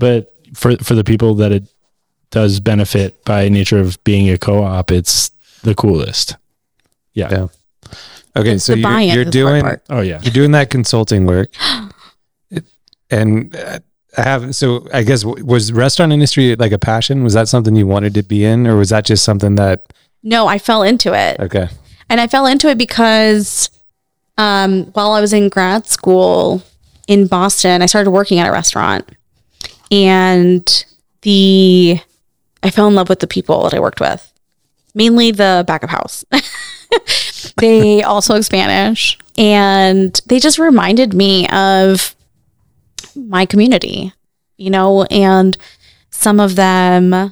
Speaker 2: for for the people that it does benefit by nature of being a co-op, it's the coolest. Yeah.
Speaker 3: Yeah. Okay,
Speaker 4: The-
Speaker 3: so
Speaker 4: the
Speaker 3: you're,
Speaker 4: buy-in
Speaker 3: you're
Speaker 4: is the hard
Speaker 3: doing
Speaker 4: part.
Speaker 2: Oh yeah.
Speaker 3: you're doing that consulting work, It- and uh, I have. So I guess w- was restaurant industry like a passion? Was that something you wanted to be in, or was that just something that?
Speaker 4: No, I fell into it.
Speaker 3: Okay.
Speaker 4: And I fell into it because um, while I was in grad school in Boston, I started working at a restaurant. And the I fell in love with the people that I worked with, mainly the back of house. They all spoke Spanish, and they just reminded me of my community, you know, and some of them, uh,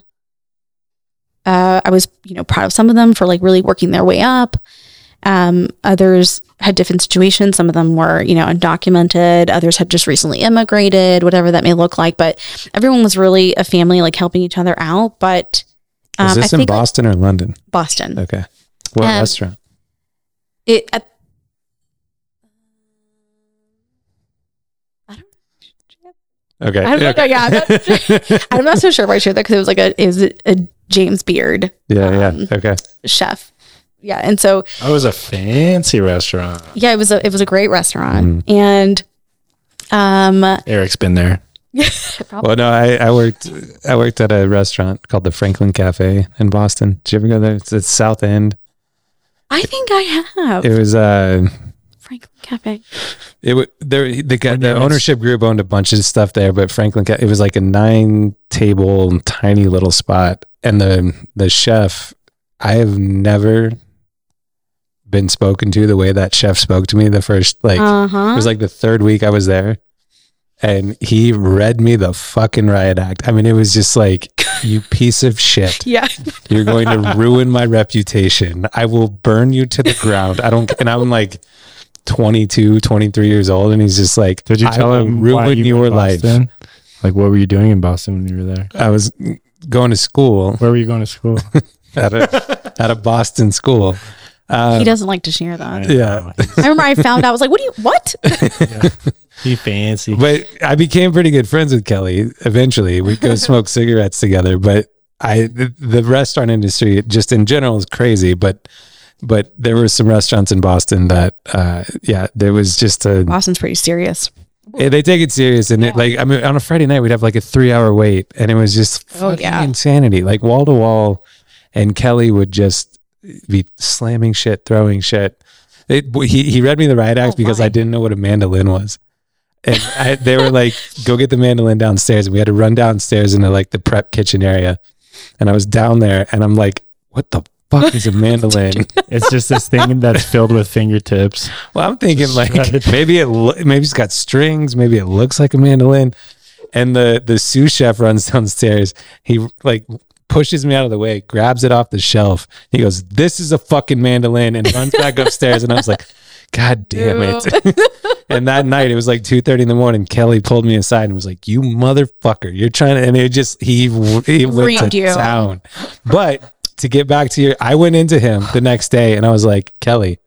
Speaker 4: I was, you know, proud of some of them for like really working their way up. Um, others had different situations. Some of them were, you know, undocumented. Others had just recently immigrated, whatever that may look like. But everyone was really a family, like helping each other out. But um,
Speaker 3: Is this
Speaker 4: I
Speaker 3: in
Speaker 4: think like,
Speaker 3: Boston or London?
Speaker 4: Boston.
Speaker 3: Okay. What
Speaker 4: Um,
Speaker 3: restaurant?
Speaker 4: It. At, I don't.
Speaker 3: Okay.
Speaker 4: I don't know. Yeah, I'm not, I'm not so sure if I shared that because it was like a it was a, a James Beard
Speaker 3: Yeah. Yeah.
Speaker 4: um,
Speaker 3: Okay.
Speaker 4: chef. Yeah, and so
Speaker 2: That was a fancy restaurant.
Speaker 4: yeah, it was a it was a great restaurant, and um,
Speaker 2: Eric's been there.
Speaker 4: probably,
Speaker 3: Well, no, I, I worked. I worked at a restaurant called the Franklin Cafe in Boston. Did you ever go there? It's at South End.
Speaker 4: I think I have
Speaker 3: It was. Uh,
Speaker 4: Franklin Cafe.
Speaker 3: It was there. The guy, the
Speaker 2: Yes.
Speaker 3: ownership group owned a bunch of stuff there, but Franklin, Ca- it was like a nine table, tiny little spot, and the the chef. I have never been spoken to the way that chef spoke to me the first like
Speaker 4: Uh
Speaker 3: it
Speaker 4: huh.
Speaker 3: was like the third week I was there, and he read me the fucking riot act. I mean, it was just like, you piece of shit.
Speaker 4: Yeah.
Speaker 3: You're going to ruin my reputation. I will burn you to the ground. I don't, and I'm like twenty-two, twenty-three years old. And he's just like,
Speaker 2: Did you
Speaker 3: I
Speaker 2: tell
Speaker 3: will
Speaker 2: him why
Speaker 3: ruin
Speaker 2: you
Speaker 3: your
Speaker 2: were in
Speaker 3: life?
Speaker 2: Boston? Like, what were you doing in Boston when you were there?
Speaker 3: I was going to school
Speaker 2: Where were you going to school?
Speaker 3: at a, at a Boston school. Uh,
Speaker 4: He doesn't like to share that.
Speaker 3: yeah.
Speaker 4: I remember I found out. I was like, "What do you? What?"
Speaker 2: He fancy.
Speaker 3: But I became pretty good friends with Kelly. Eventually, we'd go smoke cigarettes together. But I, the, the restaurant industry, just in general, is crazy. But, but there were some restaurants in Boston that, uh, yeah, there was just a.
Speaker 4: Boston's pretty serious.
Speaker 3: Yeah, they take it serious, and it like I mean, on a Friday night we'd have like a three-hour wait, and it was just
Speaker 4: Oh,
Speaker 3: fucking
Speaker 4: yeah.
Speaker 3: insanity, like wall to wall. And Kelly would just be slamming shit, throwing shit. It, he he read me the riot act
Speaker 4: Oh,
Speaker 3: because
Speaker 4: my.
Speaker 3: I didn't know what a mandolin was, and I, they were like, "Go get the mandolin downstairs," and we had to run downstairs into like the prep kitchen area, and I was down there, and I'm like, "What the fuck is a mandolin?"
Speaker 2: It's just this thing that's filled with fingertips.
Speaker 3: Well, I'm thinking like
Speaker 2: Shredded.
Speaker 3: maybe it lo- maybe it's got strings, maybe it looks like a mandolin. And the the sous chef runs downstairs. He like pushes me out of the way, grabs it off the shelf. He goes, "This is a fucking mandolin," and runs back upstairs. And I was like, "God damn it!" And that night it was like two thirty in the morning. Kelly pulled me aside and was like, "You motherfucker, you're trying to," and it just he he went
Speaker 4: Reamed
Speaker 3: to
Speaker 4: you.
Speaker 3: town. But to get back to your, I went into him the next day and I was like, "Kelly,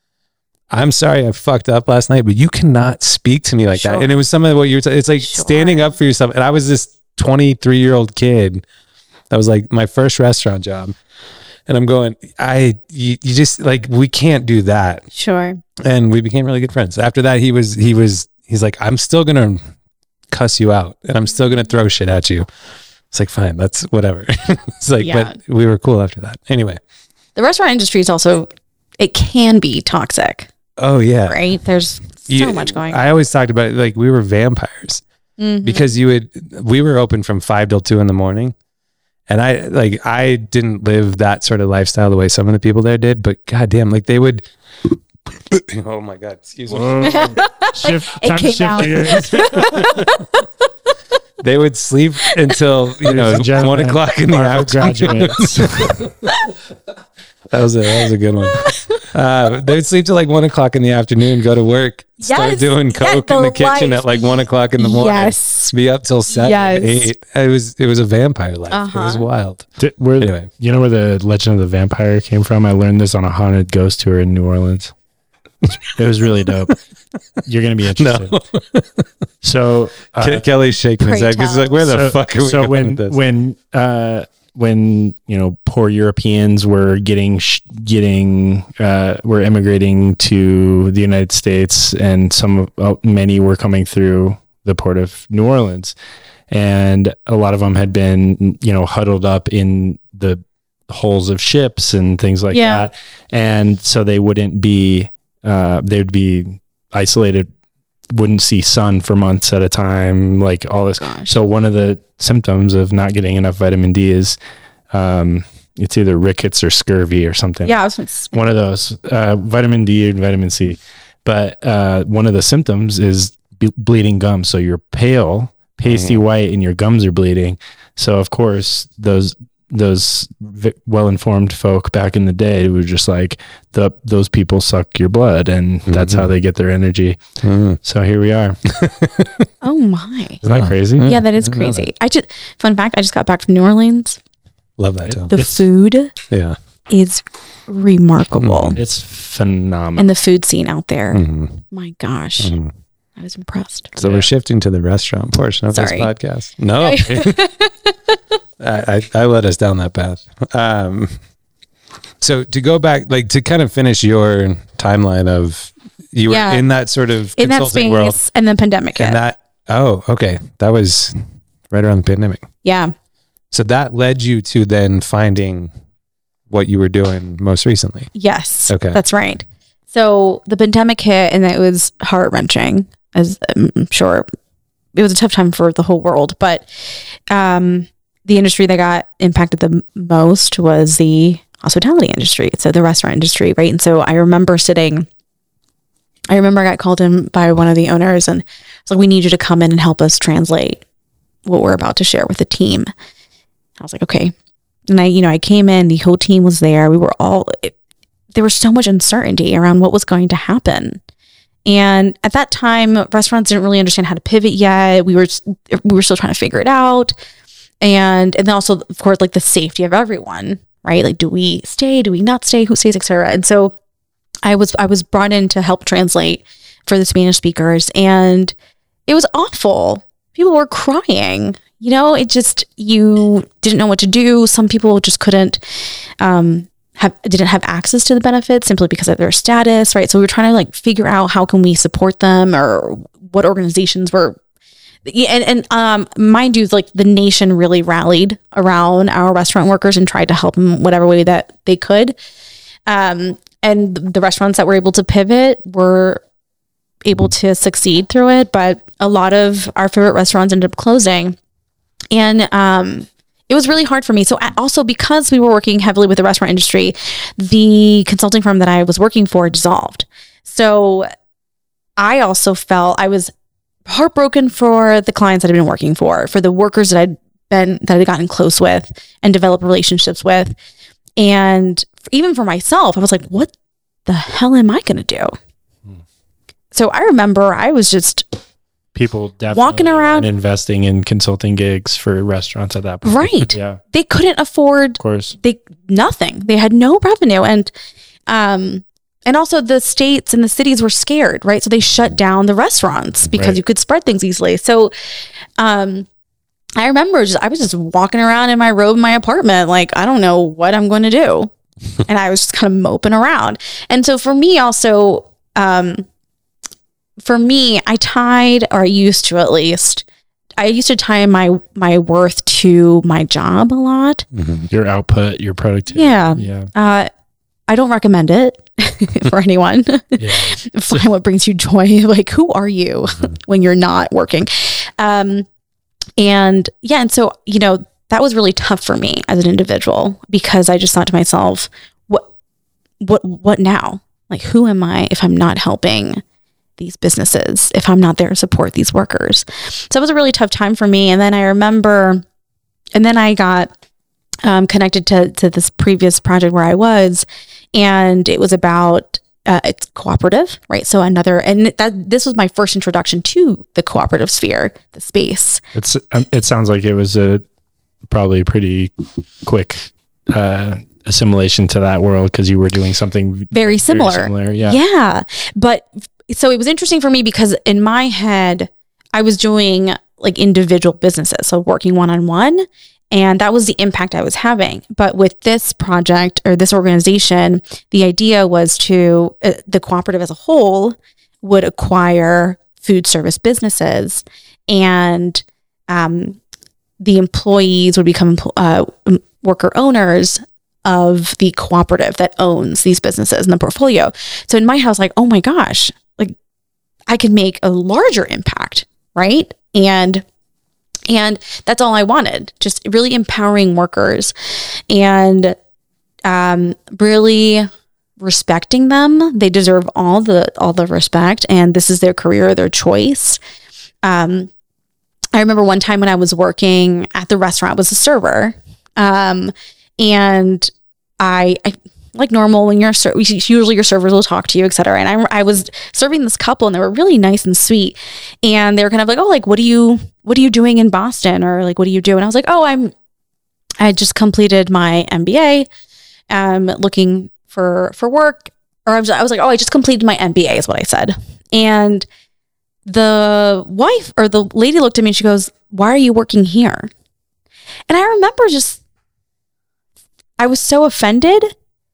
Speaker 3: I'm sorry I fucked up last night, but you cannot speak to me like that."
Speaker 4: Sure.
Speaker 3: And it was some of what you were saying. It's like
Speaker 4: Sure.
Speaker 3: standing up for yourself. And I was this twenty-three year old kid. That was like my first restaurant job. And I'm going, I, you, you just like, we can't do that.
Speaker 4: Sure.
Speaker 3: And we became really good friends. After that, he was, he was, he's like, "I'm still going to cuss you out and I'm still going to throw shit at you." It's like, fine, that's whatever. It's like,
Speaker 4: Yeah.
Speaker 3: but we were cool after that. Anyway.
Speaker 4: The restaurant industry is also, it can be toxic,
Speaker 3: Oh yeah.
Speaker 4: right? There's so
Speaker 3: You-
Speaker 4: much going on.
Speaker 3: I always talked about it like we were vampires.
Speaker 4: Mhm.
Speaker 3: Because you would, we were open from five till two in the morning. And I like, I didn't live that sort of lifestyle the way some of the people there did, but goddamn, like they would, oh my God, excuse me.
Speaker 2: Shift,
Speaker 4: It
Speaker 2: time to
Speaker 4: came
Speaker 2: shift
Speaker 4: out.
Speaker 2: gears.
Speaker 3: They would sleep until, you know,
Speaker 2: Ladies and gentlemen,
Speaker 3: one o'clock in the
Speaker 2: our
Speaker 3: afternoon.
Speaker 2: graduates.
Speaker 3: That was a, that was a good one. Uh, they'd sleep till like one o'clock in the afternoon, go to work, start
Speaker 4: Yes.
Speaker 3: doing
Speaker 4: Yeah,
Speaker 3: coke in
Speaker 4: the
Speaker 3: the kitchen
Speaker 4: life.
Speaker 3: at like one o'clock in the morning.
Speaker 4: Yes.
Speaker 3: Be up till seven,
Speaker 4: Yes.
Speaker 3: eight. It was, it was a vampire life. It was
Speaker 4: Uh-huh.
Speaker 3: wild.
Speaker 2: Did- where,
Speaker 3: Anyway.
Speaker 2: You know where the legend of the vampire came from? I learned this on a haunted ghost tour in New Orleans. It was really dope. You're going to be interested. So uh,
Speaker 3: Ke- Kelly's shaking his
Speaker 4: Pray
Speaker 3: head because he's like, where the
Speaker 2: so,
Speaker 3: fuck are we
Speaker 2: so
Speaker 3: going
Speaker 2: when
Speaker 3: with this?
Speaker 2: when uh when you know poor Europeans were getting sh- getting uh were immigrating to the United States, and some of uh, many were coming through the port of New Orleans, and a lot of them had been you know huddled up in the holes of ships and things like
Speaker 4: Yeah.
Speaker 2: that, and so they wouldn't be uh they would be isolated, wouldn't see sun for months at a time, like all this.
Speaker 4: Gosh.
Speaker 2: So one of the symptoms of not getting enough vitamin D is um, it's either rickets or scurvy or something.
Speaker 4: Yeah, I was
Speaker 2: One of those, uh, vitamin D and vitamin C. But uh, one of the symptoms is ble- bleeding gums. So you're pale, pasty white, and your gums are bleeding. So of course, those those v- well-informed folk back in the day were just like, the those people suck your blood, and that's how they get their energy.
Speaker 3: Mm.
Speaker 2: So here we are.
Speaker 4: oh my.
Speaker 2: Isn't that crazy?
Speaker 4: Yeah, that is
Speaker 3: I didn't know
Speaker 4: crazy. I just fun fact, I just got back from New Orleans.
Speaker 3: Love that too.
Speaker 4: The
Speaker 2: It's-
Speaker 4: food
Speaker 3: Yeah.
Speaker 4: is remarkable.
Speaker 3: Mm.
Speaker 2: It's phenomenal.
Speaker 4: And the food scene out there.
Speaker 3: Mhm.
Speaker 4: My gosh.
Speaker 3: Mhm.
Speaker 4: I was impressed.
Speaker 3: So
Speaker 2: Yeah.
Speaker 3: we're shifting to the restaurant portion of
Speaker 4: Sorry.
Speaker 3: this podcast. No, I, I, I led us down that path. Um, so to go back, like to kind of finish your timeline of you were
Speaker 4: Yeah.
Speaker 3: in that sort of
Speaker 4: In that
Speaker 3: consulting
Speaker 4: space,
Speaker 3: world,
Speaker 4: and then pandemic hit.
Speaker 3: and that oh okay, that was right around the pandemic.
Speaker 4: yeah.
Speaker 3: So that led you to then finding what you were doing most recently.
Speaker 4: Yes.
Speaker 3: Okay.
Speaker 4: That's right. So the pandemic hit, and it was heart wrenching, as I'm sure it was a tough time for the whole world. But um, the industry that got impacted the m- most was the hospitality industry. So the restaurant industry, right? And so I remember sitting, I remember I got called in by one of the owners, and it's like, we need you to come in and help us translate what we're about to share with the team. I was like, okay. And I, you know, I came in, the whole team was there. We were all, it, there was so much uncertainty around what was going to happen. And at that time, restaurants didn't really understand how to pivot yet. We were, we were still trying to figure it out. And, and then also, of course, like the safety of everyone, right? Like, do we stay? Do we not stay? Who stays, et cetera. And so I was, I was brought in to help translate for the Spanish speakers, and it was awful. People were crying. You know, it just, you didn't know what to do. Some people just couldn't, um, have, didn't have access to the benefits simply because of their status, right? So we were trying to like figure out how can we support them, or what organizations were, yeah, and, and um, mind you, like the nation really rallied around our restaurant workers and tried to help them whatever way that they could. Um, and the restaurants that were able to pivot were able to succeed through it, but a lot of our favorite restaurants ended up closing. And um, it was really hard for me. So also, because we were working heavily with the restaurant industry, the consulting firm that I was working for dissolved. So I also felt I was heartbroken for the clients that I'd been working for, for the workers that I'd been, that I'd gotten close with and developed relationships with. And even for myself, I was like, what the hell am I going to do? Hmm. So I remember I was just
Speaker 2: people definitely
Speaker 4: walking around
Speaker 2: and investing in consulting gigs for restaurants at that point.
Speaker 4: Right.
Speaker 2: Yeah.
Speaker 4: They couldn't afford
Speaker 2: Of course.
Speaker 4: they nothing. They had no revenue, and um and also the states and the cities were scared, right? So they shut down the restaurants because
Speaker 2: Right.
Speaker 4: you could spread things easily. So um I remember just I was just walking around in my robe in my apartment like, I don't know what I'm going to do. And I was just kind of moping around. And so for me also um for me, I tied, or I used to at least, I used to tie my my worth to my job a lot.
Speaker 2: Your output, your productivity.
Speaker 4: Yeah.
Speaker 2: Yeah.
Speaker 4: Uh, I don't recommend it for anyone.
Speaker 2: Yeah.
Speaker 4: Find what brings you joy. Like, who are you when you're not working? Um, and yeah, and so, you know, that was really tough for me as an individual, because I just thought to myself, what, what, what now? Like, who am I if I'm not helping these businesses, if I'm not there to support these workers? So it was a really tough time for me. And then I remember, and then I got um, connected to, to this previous project where I was, and it was about, uh, it's cooperative, right? So another, and that this was my first introduction to the cooperative sphere, the space.
Speaker 2: It's, um, it sounds like it was a probably pretty quick, uh, assimilation to that world, because you were doing something
Speaker 4: Very similar.
Speaker 2: similar. Yeah.
Speaker 4: Yeah. But so it was interesting for me because in my head, I was doing like individual businesses, so working one-on-one, and that was the impact I was having. But with this project or this organization, the idea was to, uh, the cooperative as a whole would acquire food service businesses, and um, the employees would become uh, worker owners of the cooperative that owns these businesses in the portfolio. So in my house, like, oh my gosh, like I could make a larger impact, right? And and that's all I wanted, just really empowering workers and um, really respecting them. They deserve all the all the respect, and this is their career, their choice. Um, I remember one time when I was working at the restaurant, I was a server, um, and I, I like normal when you're ser- usually your servers will talk to you, et cetera. And I, I was serving this couple, and they were really nice and sweet, and they were kind of like, "Oh, like what are you what are you doing in Boston?" Or like, "What do you do?" And I was like, "Oh, I'm I just completed my M B A, um, looking for for work." Or I was, I was like, "Oh, I just completed my M B A," is what I said. And the wife or the lady looked at me and she goes, "Why are you working here?" And I remember just, I was so offended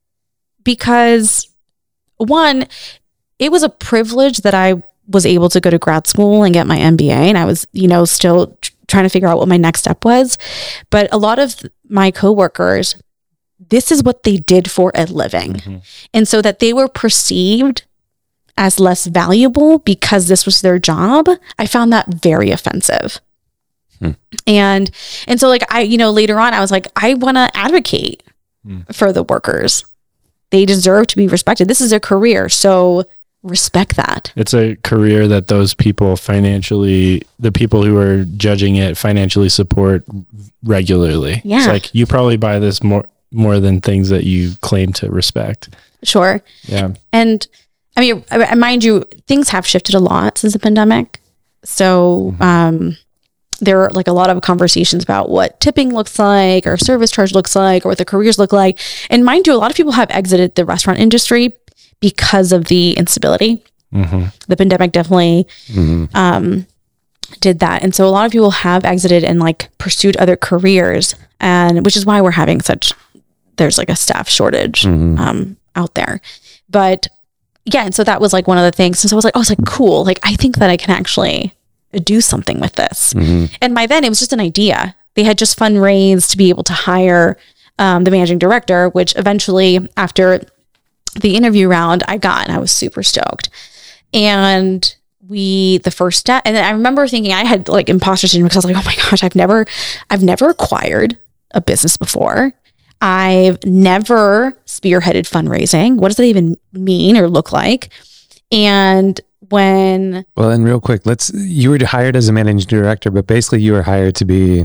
Speaker 4: because, one, it was a privilege that I was able to go to grad school and get my M B A, and I was, you know, still tr- trying to figure out what my next step was. But a lot of my coworkers, this is what they did for a living. Mm-hmm. And so that they were perceived as less valuable because this was their job, I found that very offensive. Hmm. And, and so like, I, you know, later on I was like, I want to advocate hmm. for the workers. They deserve to be respected. This is a career. So respect that.
Speaker 2: It's a career that those people financially, the people who are judging it financially support regularly.
Speaker 4: Yeah.
Speaker 2: It's like, you probably buy this more, more than things that you claim to respect.
Speaker 4: Sure.
Speaker 2: Yeah.
Speaker 4: And I mean, mind you, things have shifted a lot since the pandemic. So mm-hmm. um, there are like a lot of conversations about what tipping looks like or service charge looks like or what the careers look like. And mind you, a lot of people have exited the restaurant industry because of the instability. Mm-hmm. The pandemic definitely mm-hmm. um, did that. And so a lot of people have exited and like pursued other careers, and which is why we're having such, there's like a staff shortage mm-hmm. um, out there. But yeah, and so that was like one of the things. And so I was like, oh, it's like cool. Like, I think that I can actually do something with this. Mm-hmm. And by then it was just an idea. They had just fundraised to be able to hire um, the managing director, which eventually after the interview round I got, and I was super stoked. And we, the first step, and then I remember thinking I had like imposter syndrome because I was like, oh my gosh, I've never, I've never acquired a business before. I've never spearheaded fundraising. What does that even mean or look like? And when...
Speaker 3: Well, and real quick, let's, you were hired as a managing director, but basically you were hired to be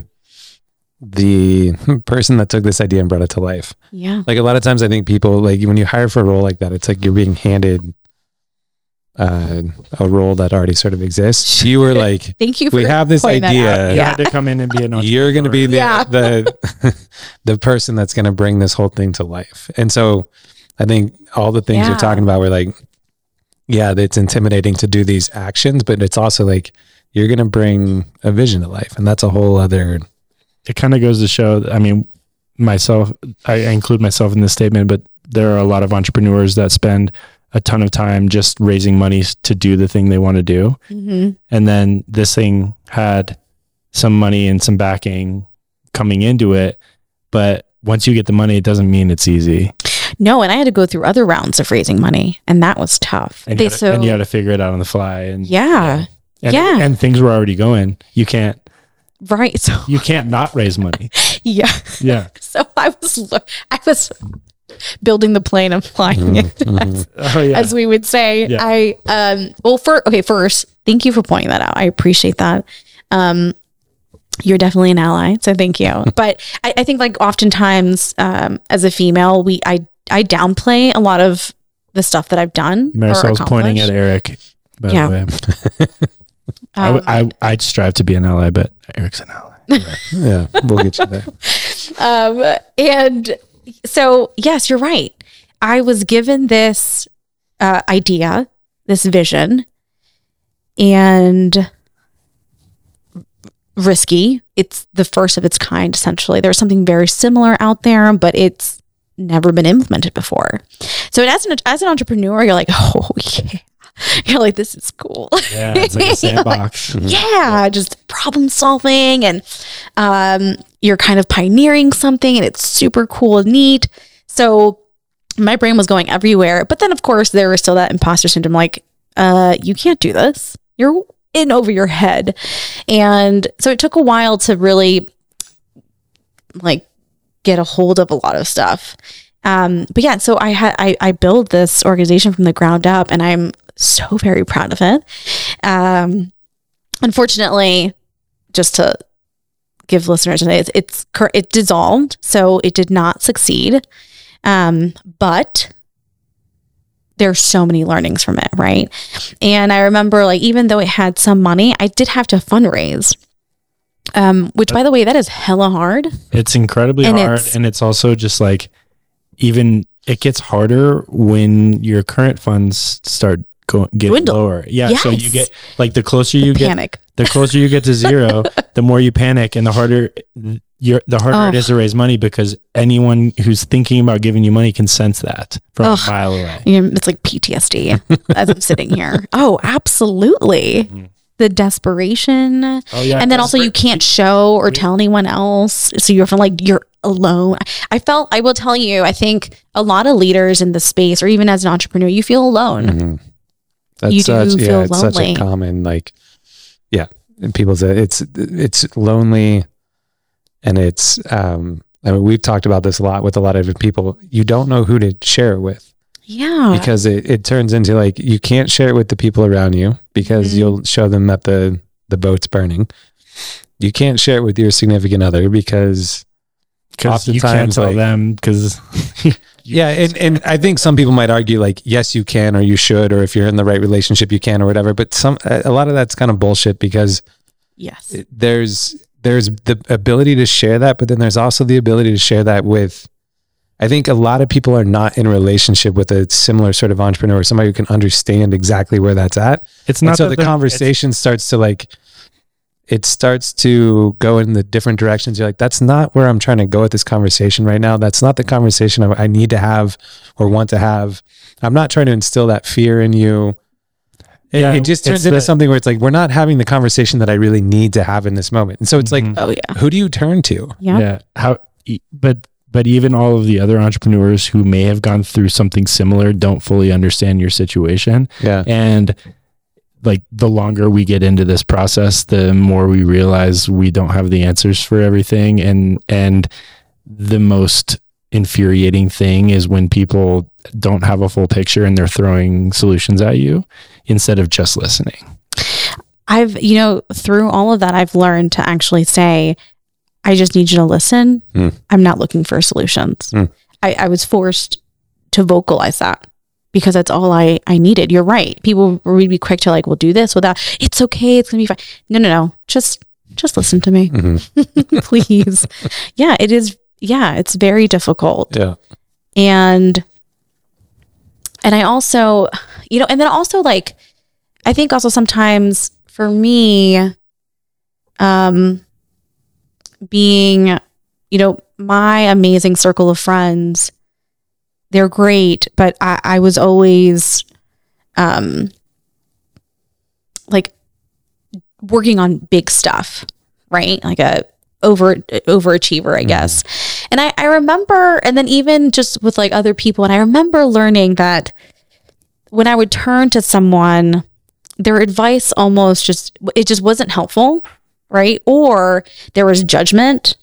Speaker 3: the person that took this idea and brought it to life.
Speaker 4: Yeah.
Speaker 3: Like a lot of times I think people, like when you hire for a role like that, it's like you're being handed uh, a role that already sort of exists. You were like,
Speaker 4: thank you for
Speaker 3: we have this idea.
Speaker 2: Yeah. You had to come in and be an entrepreneur.
Speaker 3: You're going to be the,
Speaker 4: yeah.
Speaker 3: the, the person that's going to bring this whole thing to life. And so I think all the things
Speaker 4: yeah.
Speaker 3: you're talking about were like, yeah, it's intimidating to do these actions, but it's also like, you're going to bring a vision to life. And that's a whole other...
Speaker 2: It kind of goes to show that, I mean, myself, I include myself in this statement, but there are a lot of entrepreneurs that spend a ton of time just raising money to do the thing they want to do. Mm-hmm. And then this thing had some money and some backing coming into it. But once you get the money, it doesn't mean it's easy.
Speaker 4: No, and I had to go through other rounds of raising money, and that was tough.
Speaker 2: And,
Speaker 4: they,
Speaker 2: you, had to,
Speaker 4: so,
Speaker 2: and you had to figure it out on the fly. And
Speaker 4: yeah.
Speaker 2: And,
Speaker 4: yeah.
Speaker 2: and things were already going. You can't.
Speaker 4: Right. So
Speaker 2: you can't not raise money.
Speaker 4: Yeah.
Speaker 2: Yeah.
Speaker 4: So I was, I was building the plane and flying
Speaker 3: mm-hmm.
Speaker 4: it, as,
Speaker 2: oh, yeah.
Speaker 4: as we would say.
Speaker 2: Yeah.
Speaker 4: I, um, well, for, okay, first, thank you for pointing that out. I appreciate that. Um, you're definitely an ally. So thank you. But I, I think like oftentimes, um, as a female, we, I, I downplay a lot of the stuff that I've done.
Speaker 2: Marisol's pointing at Eric, by
Speaker 4: yeah.
Speaker 2: the way.
Speaker 4: Um,
Speaker 2: I, I, I'd strive to be an ally, but Eric's an ally. Right.
Speaker 3: Yeah, we'll get you there.
Speaker 4: Um, and so, yes, you're right. I was given this uh, idea, this vision, and risky. It's the first of its kind, essentially. There's something very similar out there, but it's never been implemented before. So as an, as an entrepreneur, you're like, oh, yeah. You're like, this is cool.
Speaker 2: Yeah, it's like a sandbox.
Speaker 4: like, yeah, just problem solving. And um, you're kind of pioneering something, and it's super cool and neat. So my brain was going everywhere. But then, of course, there was still that imposter syndrome, like, uh, you can't do this. You're in over your head. And so it took a while to really like get a hold of a lot of stuff. Um, but yeah, so I had, I, I built this organization from the ground up, and I'm so very proud of it. Um, unfortunately, just to give listeners an idea, it's, it's, it dissolved. So it did not succeed. Um, but there's so many learnings from it. Right. And I remember, like, even though it had some money, I did have to fundraise. Um, which, by the way, that is hella hard.
Speaker 2: It's incredibly
Speaker 4: And
Speaker 2: hard.
Speaker 4: it's-
Speaker 2: And it's also just like, even it gets harder when your current funds start going get
Speaker 4: Dwindle.
Speaker 2: lower. Yeah. So you
Speaker 4: Yes.
Speaker 2: get like the closer you get,
Speaker 4: Panic.
Speaker 2: the closer you get to zero, the more you panic, and the harder you're, the harder
Speaker 4: Oh.
Speaker 2: it is to raise money, because anyone who's thinking about giving you money can sense that from
Speaker 4: Ugh.
Speaker 2: a mile away.
Speaker 4: You know, it's like P T S D as I'm sitting here. Oh, absolutely.
Speaker 2: Mhm.
Speaker 4: The desperation.
Speaker 2: Oh yeah.
Speaker 4: And then also you can't show or tell anyone else. So you're like, you're alone. I felt, I will tell you, I think a lot of leaders in the space, or even as an entrepreneur, you feel alone.
Speaker 3: Mhm. That's
Speaker 4: You do
Speaker 3: such,
Speaker 4: feel
Speaker 3: yeah, it's such
Speaker 4: lonely.
Speaker 3: a common, like, yeah. And people say it's, it's lonely, and it's, um, I mean, we've talked about this a lot with a lot of different people. You don't know who to share it with,
Speaker 4: Yeah.
Speaker 3: because it, it turns into like, you can't share it with the people around you, because
Speaker 4: Mhm.
Speaker 3: you'll show them that the, the boat's burning. You can't share it with your significant other, because
Speaker 2: because you can't
Speaker 3: oftentimes,
Speaker 2: tell
Speaker 3: like-
Speaker 2: them because
Speaker 3: yeah. And, and I think some people might argue like, yes, you can, or you should, or if you're in the right relationship, you can, or whatever. But some, a lot of that's kind of bullshit, because
Speaker 4: Yes.
Speaker 3: it- there's, there's the ability to share that, but then there's also the ability to share that with, I think a lot of people are not in a relationship with a similar sort of entrepreneur, somebody who can understand exactly where that's at.
Speaker 2: it's
Speaker 3: And
Speaker 2: not
Speaker 3: so
Speaker 2: that
Speaker 3: the
Speaker 2: they're-
Speaker 3: conversation starts to like, it starts to go in the different directions. You're like, that's not where I'm trying to go with this conversation right now. That's not the conversation I I need to have or want to have. I'm not trying to instill that fear in you. It,
Speaker 2: Yeah,
Speaker 3: it just turns
Speaker 2: it's
Speaker 3: into
Speaker 2: the-
Speaker 3: something where it's like, we're not having the conversation that I really need to have in this moment. And so it's
Speaker 2: Mhm.
Speaker 4: Oh, yeah.
Speaker 3: like, who do you turn to?
Speaker 4: Yeah.
Speaker 2: Yeah. How, e- but, but even all of the other entrepreneurs who may have gone through something similar don't fully understand your situation.
Speaker 3: Yeah.
Speaker 2: And like the longer we get into this process, the more we realize we don't have the answers for everything. And, and the most infuriating thing is when people don't have a full picture and they're throwing solutions at you instead of just listening.
Speaker 4: I've, you know, through all of that, I've learned to actually say, I just need you to listen.
Speaker 3: Mm.
Speaker 4: I'm not looking for solutions.
Speaker 3: Mm.
Speaker 4: I, I was forced to vocalize that because that's all I, I needed. You're right. People would be quick to like, we'll do this without, it's okay. It's going to be fine. No, no, no. Just, just listen to me,
Speaker 3: Mhm.
Speaker 4: please. Yeah, it is. Yeah, it's very difficult.
Speaker 3: Yeah.
Speaker 4: And, and I also, you know, and then also like, I think also sometimes for me, um, being, you know, my amazing circle of friends, they're great, but I, I was always, um, like working on big stuff, right? Like a over overachiever, I guess. And I, I remember, and then even just with like other people, and I remember learning that when I would turn to someone, their advice almost just, it just wasn't helpful, right? Or there was judgment.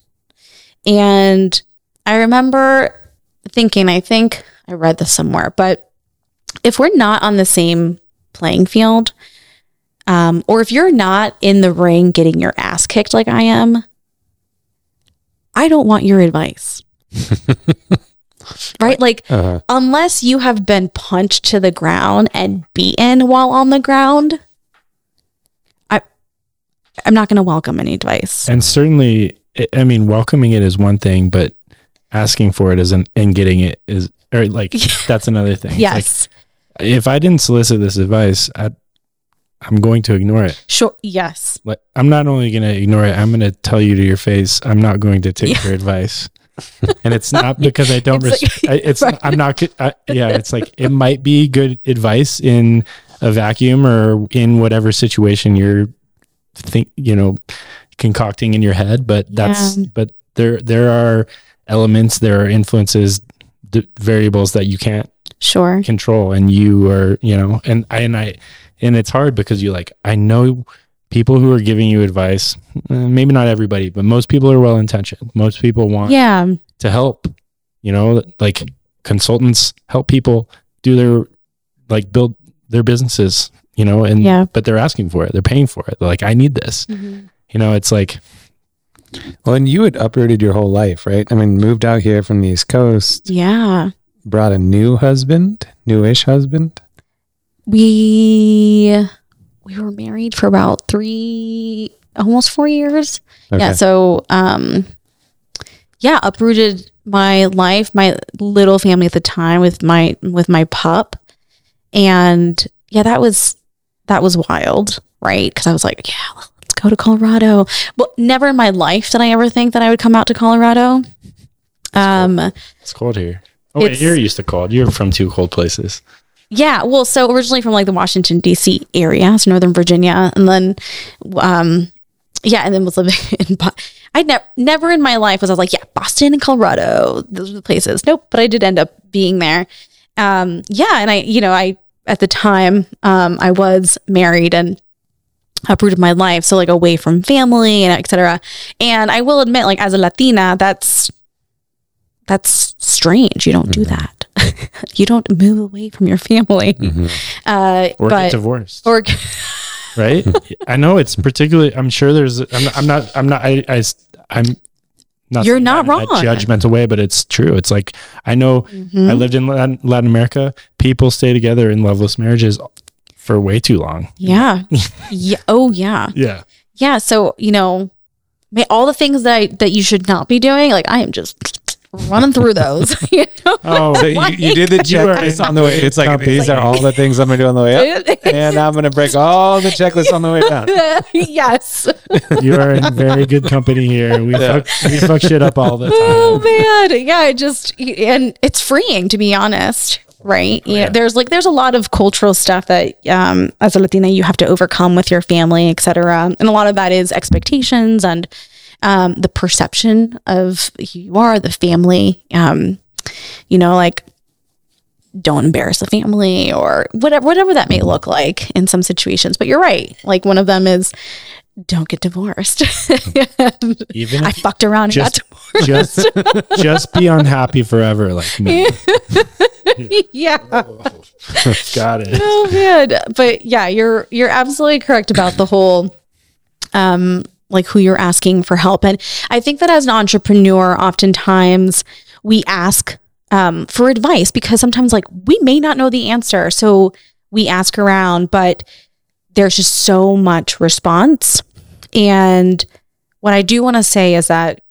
Speaker 4: And I remember thinking, I think I read this somewhere, but if we're not on the same playing field, um, or if you're not in the ring getting your ass kicked like I am, I don't want your advice. Right? Like,
Speaker 3: Uh,
Speaker 4: unless you have been punched to the ground and beaten while on the ground, I, I'm not going to welcome any advice.
Speaker 2: And certainly, I- I mean, welcoming it is one thing, but asking for it isn't, and getting it is, or like, that's another thing. It's
Speaker 4: Yes.
Speaker 2: like, if I didn't solicit this advice, I, I'm going to ignore it.
Speaker 4: Sure. Yes.
Speaker 2: Like, I'm not only going to ignore it, I'm going to tell you to your face, I'm not going to take
Speaker 4: Yeah.
Speaker 2: your advice. And it's not because I don't,
Speaker 4: It's
Speaker 2: res-
Speaker 4: like-
Speaker 2: I, it's,
Speaker 4: right.
Speaker 2: I'm not, I, yeah, it's like, it might be good advice in a vacuum or in whatever situation you're think, you know, concocting in your head, but that's,
Speaker 4: Yeah.
Speaker 2: but there, there are elements, there are influences, d- variables that you can't
Speaker 4: Sure.
Speaker 2: control, and you are, you know, and I, and I, and it's hard because you like, I know people who are giving you advice, eh, maybe not everybody, but most people are well-intentioned. Most people want
Speaker 4: Yeah.
Speaker 2: to help, you know, like consultants help people do their, like build their businesses, you know, and,
Speaker 4: Yeah.
Speaker 2: but they're asking for it. They're paying for it. They're like, I need this,
Speaker 4: Mhm.
Speaker 2: you know, it's like,
Speaker 3: Well, and you had uprooted your whole life, right? I mean, moved out here from the East Coast,
Speaker 4: Yeah.
Speaker 3: brought a new husband, newish husband.
Speaker 4: We we were married for about three, almost four years.
Speaker 3: Okay.
Speaker 4: Yeah. So, um, yeah, uprooted my life, my little family at the time with my with my pup, and yeah, that was that was wild, right? Because I was like, yeah, let's go to Colorado. Well, never in my life did I ever think that I would come out to Colorado. Um,
Speaker 2: it's cold here. Oh, wait,
Speaker 4: It's-
Speaker 2: you're used to cold. You're from two cold places.
Speaker 4: Yeah, well, so originally from like the Washington D C area, so Northern Virginia, and then, um, yeah, and then was living in. Bo- I never, never in my life was I was like, yeah, Boston and Colorado, those are the places. Nope, but I did end up being there. Um, yeah, and I, you know, I at the time, um, I was married and uprooted my life, so like away from family and et cetera. And I will admit, like as a Latina, that's that's strange. You don't do that. You don't move away from your family. Uh,
Speaker 2: Or
Speaker 4: but
Speaker 2: get divorced.
Speaker 4: or
Speaker 2: Right? I know it's particularly, I'm sure there's, I'm not, I'm not, I'm not, I, I, I'm not,
Speaker 4: You're
Speaker 2: saying
Speaker 4: not
Speaker 2: that in a
Speaker 4: wrong.
Speaker 2: judgmental way, but it's true. It's like, I know
Speaker 4: Mhm.
Speaker 2: I lived in Latin, Latin America. People stay together in loveless marriages for way too long.
Speaker 4: yeah, yeah. Oh yeah,
Speaker 2: Yeah.
Speaker 4: yeah. So you know, may all the things that I, that you should not be doing, like I am just running through those. You know?
Speaker 2: Oh,
Speaker 3: So you, you did the
Speaker 2: You are
Speaker 3: checklist
Speaker 2: in
Speaker 3: on the way. It's like
Speaker 2: company.
Speaker 3: these are all the things I'm gonna do on the way up, and I'm gonna break all the checklists on the way down.
Speaker 4: Yes.
Speaker 2: you are in very good company here. We, fuck, we fuck shit up all the time.
Speaker 4: Oh man, yeah. I just and it's freeing to be honest, right? Yeah.
Speaker 2: yeah.
Speaker 4: There's like there's a lot of cultural stuff that um, as a Latina you have to overcome with your family, et cetera. And a lot of that is expectations and um, the perception of who you are, the family. Um, you know, like don't embarrass the family or whatever whatever that may look like in some situations. But you're right. Like one of them is don't get divorced.
Speaker 2: Even
Speaker 4: I
Speaker 2: if
Speaker 4: fucked around and
Speaker 2: just,
Speaker 4: got divorced.
Speaker 2: just, just be unhappy forever. Like me.
Speaker 4: Yeah.
Speaker 2: Got it.
Speaker 4: Oh man. But yeah, you're you're absolutely correct about the whole um like who you're asking for help. And I think that as an entrepreneur, oftentimes we ask um for advice because sometimes like we may not know the answer. So we ask around, but there's just so much response. And what I do want to say is that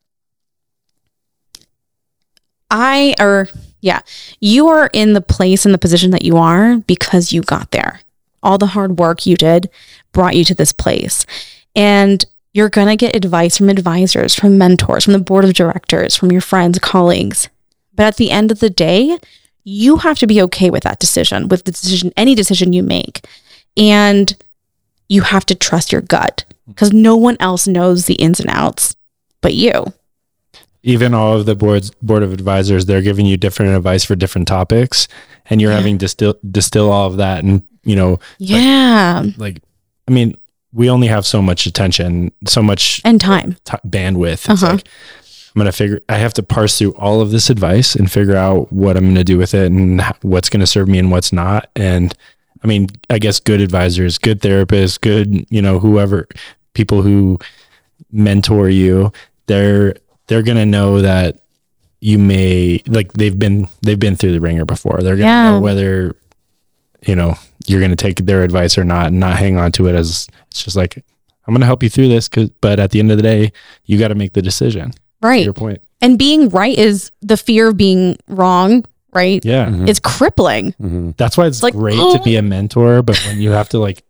Speaker 4: I or yeah, you are in the place and the position that you are because you got there. All the hard work you did brought you to this place. And you're going to get advice from advisors, from mentors, from the board of directors, from your friends, colleagues. But at the end of the day, you have to be okay with that decision, with the decision, any decision you make. And you have to trust your gut because no one else knows the ins and outs but you.
Speaker 2: Even all of the boards, board of advisors, they're giving you different advice for different topics, and you're
Speaker 4: Yeah.
Speaker 2: having to distill, distill all of that. And, you know,
Speaker 4: Yeah.
Speaker 2: like, I mean, we only have so much attention, so much
Speaker 4: And time.
Speaker 2: t- bandwidth. It's
Speaker 4: Uh-huh.
Speaker 2: like, I'm going to figure, I have to parse through all of this advice and figure out what I'm going to do with it and h- what's going to serve me and what's not. And I mean, I guess good advisors, good therapists, good, you know, whoever, people who mentor you, they're, they're going to know that you may, like they've been, they've been through the ringer before. They're going to
Speaker 4: Yeah.
Speaker 2: know whether, you know, you're going to take their advice or not and not hang on to it as it's just like, I'm going to help you through this. Cause, but at the end of the day, you got to make the decision.
Speaker 4: Right.
Speaker 2: Your point.
Speaker 4: And being right is the fear of being wrong, right?
Speaker 2: Yeah.
Speaker 3: Mhm.
Speaker 4: It's crippling.
Speaker 3: Mhm.
Speaker 2: That's why it's
Speaker 4: like,
Speaker 2: great
Speaker 4: oh.
Speaker 2: to be a mentor. But when you have to like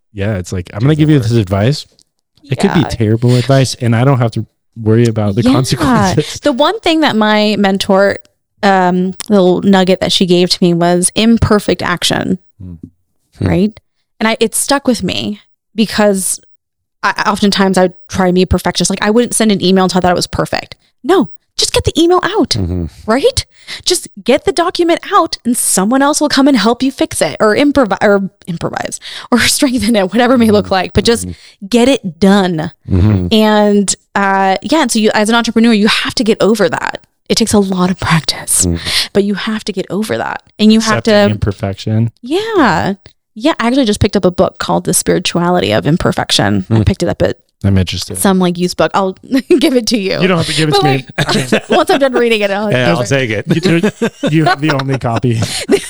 Speaker 2: yeah, it's like, I'm going to give you this advice. It could be
Speaker 4: Yeah.
Speaker 2: terrible advice, and I don't have to worry about the
Speaker 4: Yeah.
Speaker 2: consequences.
Speaker 4: The one thing that my mentor, um, little nugget that she gave to me was imperfect action.
Speaker 3: Hmm.
Speaker 4: Right. And I, it stuck with me because I, oftentimes I would try to be a perfectionist. Like I wouldn't send an email until I thought it was perfect. No, just get the email out.
Speaker 3: Mm-hmm.
Speaker 4: Right. Just get the document out and someone else will come and help you fix it or improvise or improvise or strengthen it, whatever it may look like, but just get it done.
Speaker 3: Mm-hmm.
Speaker 4: And uh, yeah, and so you, as an entrepreneur, you have to get over that. It takes a lot of practice, but you have to get over that, and you
Speaker 2: Accepting
Speaker 4: have to,
Speaker 2: imperfection.
Speaker 4: yeah, yeah. I actually just picked up a book called "The Spirituality of Imperfection." I picked it up at
Speaker 2: I'm interested.
Speaker 4: some like used book. I'll give it to you.
Speaker 2: You don't have to give it
Speaker 4: But
Speaker 2: to me.
Speaker 4: like, once I'm done reading it, I'll,
Speaker 3: Yeah, I'll take it.
Speaker 2: You, do- you have the only copy.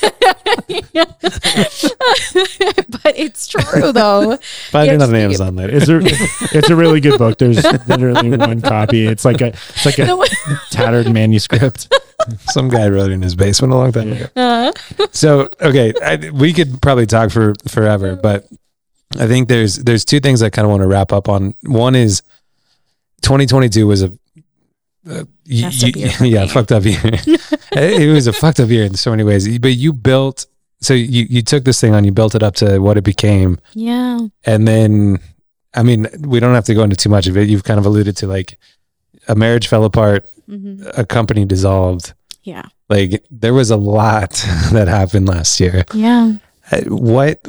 Speaker 4: but it's true though.
Speaker 3: Find
Speaker 4: Yeah,
Speaker 3: it on
Speaker 4: just-
Speaker 3: Amazon later.
Speaker 2: It's a it's a really good book. There's literally one copy. It's like a it's like a
Speaker 4: No,
Speaker 2: tattered manuscript.
Speaker 3: Some guy wrote it in his basement a long time ago.
Speaker 4: uh,
Speaker 3: So, okay, I, we could probably talk for forever, but I think there's there's two things I kind of want to wrap up on. One is twenty twenty-two was a uh, y-
Speaker 4: Messed up
Speaker 3: y-
Speaker 4: year for
Speaker 3: yeah,
Speaker 4: me.
Speaker 3: fucked up year. it, it was a fucked up year in so many ways. But you built, so you you took this thing on, you built it up to what it became,
Speaker 4: yeah,
Speaker 3: and then, I mean, we don't have to go into too much of it. You've kind of alluded to like a marriage fell apart,
Speaker 4: hmm
Speaker 3: a company dissolved.
Speaker 4: yeah,
Speaker 3: Like there was a lot that happened last year.
Speaker 4: yeah.
Speaker 3: Uh, What,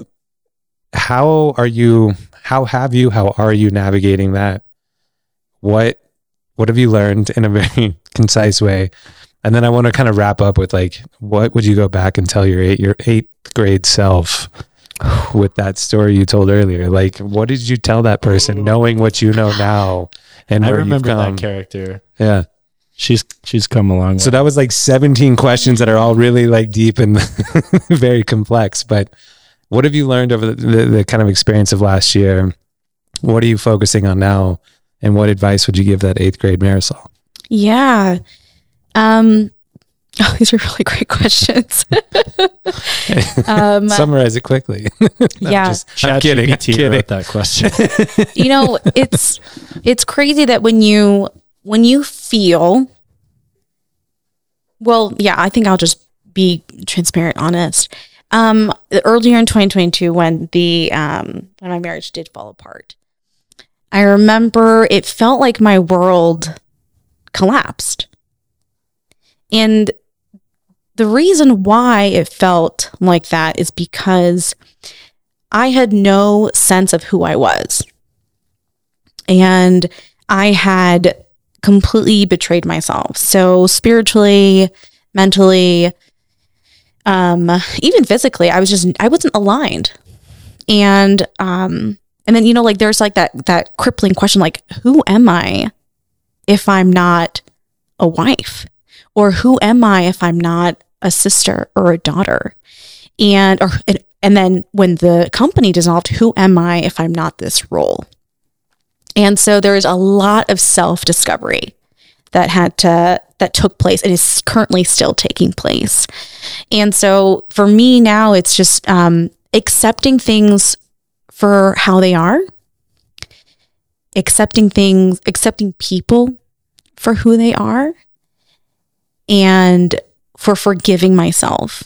Speaker 3: how are you, how have you, how are you navigating that? What, what have you learned in a very concise way? And then I want to kind of wrap up with like, what would you go back and tell your eight, your eighth grade self with that story you told earlier? Like, what did you tell that person knowing what you know now? And
Speaker 2: I
Speaker 3: where
Speaker 2: remember
Speaker 3: you've come?
Speaker 2: that character.
Speaker 3: Yeah.
Speaker 2: She's she's come a long way.
Speaker 3: So that was like seventeen questions that are all really like deep and very complex. But what have you learned over the, the, the kind of experience of last year? What are you focusing on now? And what advice would you give that eighth grade Marisol?
Speaker 4: Yeah. Um, oh, these are really great questions. um,
Speaker 3: Summarize it quickly. No,
Speaker 4: yeah.
Speaker 3: just- I'm kidding. I'm
Speaker 2: ChatGPT
Speaker 3: kidding.
Speaker 2: wrote that question.
Speaker 4: you know, it's it's crazy that when you when you feel well, yeah, I think I'll just be transparent, honest. Um, earlier in twenty twenty-two, when the um when my marriage did fall apart, I remember it felt like my world collapsed. And the reason why it felt like that is because I had no sense of who I was. And I had completely betrayed myself. So spiritually, mentally, um, even physically, I was just, I wasn't aligned. And, um, and then, you know, like there's like that, that crippling question, like, who am I if I'm not a wife? Or who am I if I'm not a sister or a daughter? And, or, and, and then when the company dissolved, who am I if I'm not this role? And so there's a lot of self-discovery that had to, that took place and is currently still taking place. And so for me now, it's just um, accepting things for how they are, accepting things, accepting people for who they are, and for forgiving myself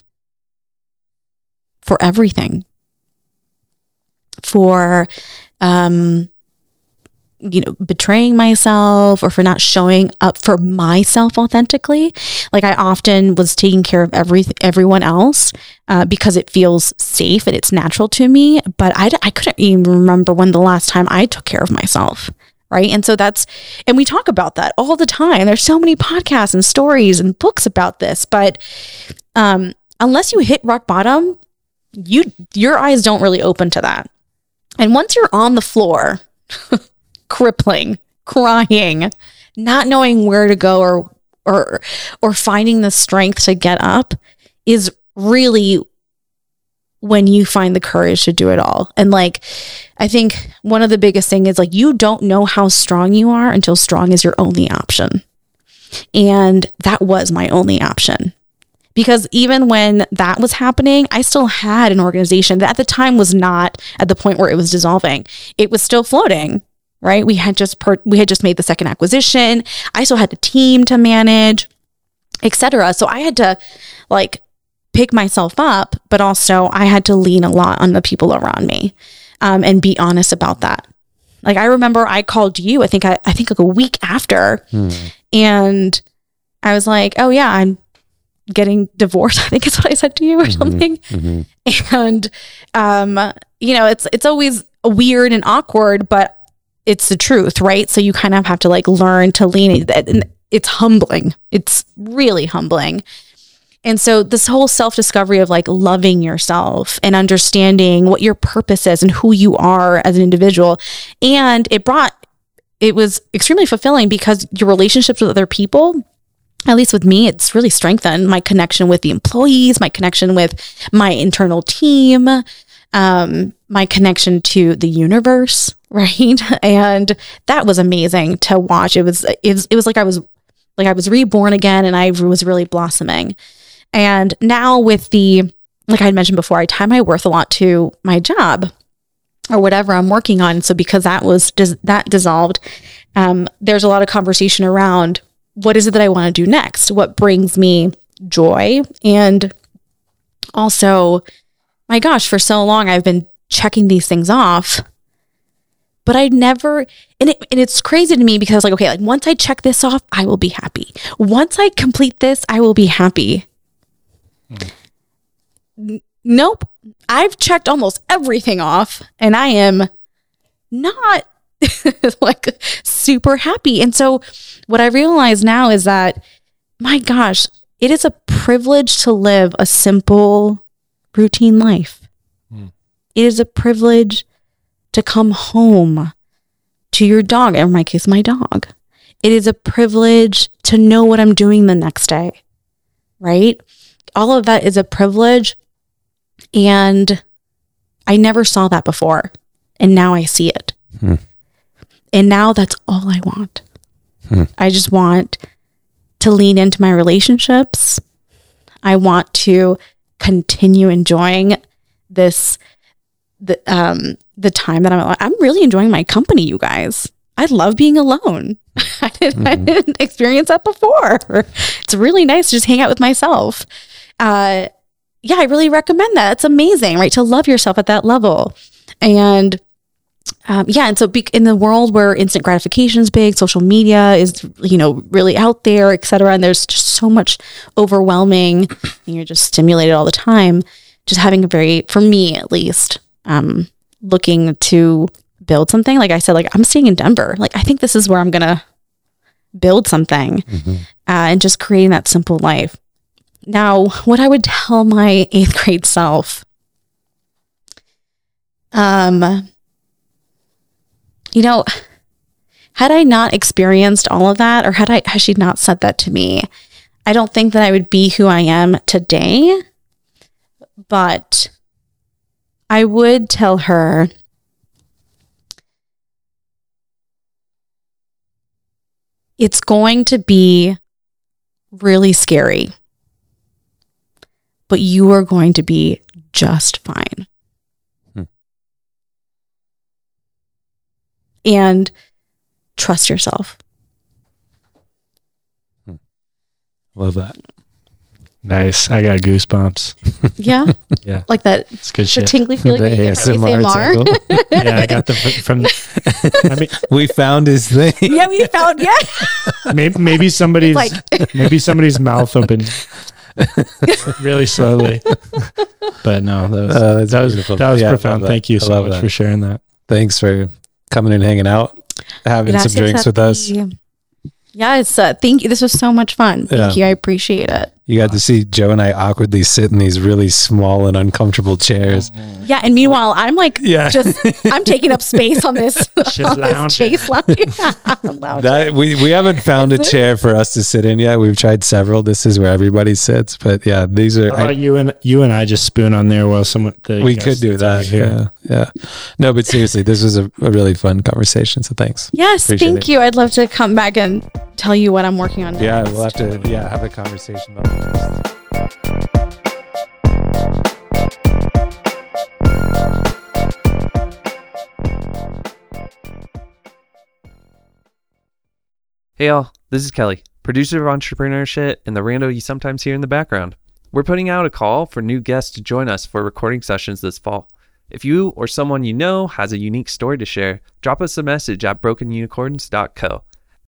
Speaker 4: for everything, for, um, you know, betraying myself or for not showing up for myself authentically. Like I often was taking care of every, everyone else uh, because it feels safe and it's natural to me. But I, I couldn't even remember when the last time I took care of myself. Right. And so that's, and we talk about that all the time. There's so many podcasts and stories and books about this, but um, unless you hit rock bottom, you, your eyes don't really open to that. And once you're on the floor, crippling, crying, not knowing where to go or, or, or finding the strength to get up is really when you find the courage to do it all. And like, I think one of the biggest thing is like, you don't know how strong you are until strong is your only option. And that was my only option Because even when that was happening, I still had an organization that at the time was not at the point where it was dissolving. It was still floating, right? We had just per- we had just made the second acquisition. I still had a team to manage, et cetera. So I had to like pick myself up, but also I had to lean a lot on the people around me, um, and be honest about that. Like I remember I called you, I think I, I think like a week after, hmm. and I was like, oh yeah, I'm getting divorced. I think is what I said to you or mm-hmm, something. Mm-hmm. And, um, you know, it's, it's always weird and awkward, but it's the truth, right? So you kind of have to like learn to lean. And it's humbling. It's really humbling. And so this whole self-discovery of like loving yourself and understanding what your purpose is and who you are as an individual. And it brought, it was extremely fulfilling because your relationships with other people, at least with me, it's really strengthened my connection with the employees, my connection with my internal team, um, my connection to the universe, right? And that was amazing to watch. It was, it was, it was like I was, like I was reborn again, and I was really blossoming. And now with the, like I had mentioned before, I tie my worth a lot to my job or whatever I'm working on. So because that was dis- that dissolved, um, there's a lot of conversation around what is it that I want to do next? What brings me joy? And also, my gosh, for so long, I've been checking these things off, but I never, and, it, and it's crazy to me because I was like, okay, like once I check this off, I will be happy. Once I complete this, I will be happy. Hmm. N- nope. I've checked almost everything off and I am not like super happy. And so what I realize now is that, my gosh, it is a privilege to live a simple, routine life. Mm. It is a privilege to come home to your dog, in my case, my dog. It is a privilege to know what I'm doing the next day, right? All of that is a privilege. And I never saw that before. And now I see it. Mm. And now that's all I want. Hmm. I just want to lean into my relationships. I want to continue enjoying this, the um the time that I'm. I'm really enjoying my company, you guys. I love being alone. I didn't, mm-hmm. I didn't experience that before. It's really nice to just hang out with myself. Uh, yeah, I really recommend that. It's amazing, right? To love yourself at that level, and. Um, yeah. And so be- in the world where instant gratification is big, social media is, you know, really out there, et cetera. And there's just so much overwhelming and you're just stimulated all the time. Just having a very, for me at least, um, looking to build something. Like I said, like I'm staying in Denver. Like I think this is where I'm going to build something, mm-hmm. uh, and just creating that simple life. Now, what I would tell my eighth grade self, um, you know, had I not experienced all of that, or had I, had she not said that to me, I don't think that I would be who I am today. But I would tell her, it's going to be really scary, but you are going to be just fine. And trust yourself.
Speaker 3: Love that.
Speaker 2: Nice. I got goosebumps.
Speaker 4: Yeah?
Speaker 2: Yeah.
Speaker 4: Like that.
Speaker 2: It's good shit.
Speaker 4: The tingly feeling
Speaker 3: the A S M R.
Speaker 2: Yeah, I got the from the, I mean,
Speaker 3: we found his thing.
Speaker 4: Yeah, we found, yeah.
Speaker 2: Maybe, maybe somebody's, like, maybe somebody's mouth opened really slowly. But no, that was, uh, that was, that was yeah, profound. That. Thank you so much that. for sharing that.
Speaker 3: Thanks for coming and hanging out, having Gracias some drinks with us.
Speaker 4: Yes, uh, thank you. This was so much fun. Thank yeah. you. I appreciate it.
Speaker 3: You got to see Joe and I awkwardly sit in these really small and uncomfortable chairs.
Speaker 4: Yeah, and meanwhile, I'm like, yeah. just I'm taking up space on this, on this chase lounge.
Speaker 3: that, we we haven't found a chair for us to sit in yet. We've tried several. This is where everybody sits, but yeah, these are.
Speaker 2: Uh, I, you and you and I just spoon on there while someone. The
Speaker 3: we could do that. Yeah, yeah. No, but seriously, this was a, a really fun conversation. So thanks.
Speaker 4: Yes, Appreciate thank it. you. I'd love to come back and tell you what I'm working on next.
Speaker 3: Yeah, we'll have to yeah have a conversation about it.
Speaker 1: Hey all, this is Kelly, producer of Entrepreneurship and the rando you sometimes hear in the background. We're putting out a call for new guests to join us for recording sessions this fall. If you or someone you know has a unique story to share, drop us a message at broken unicorns dot co.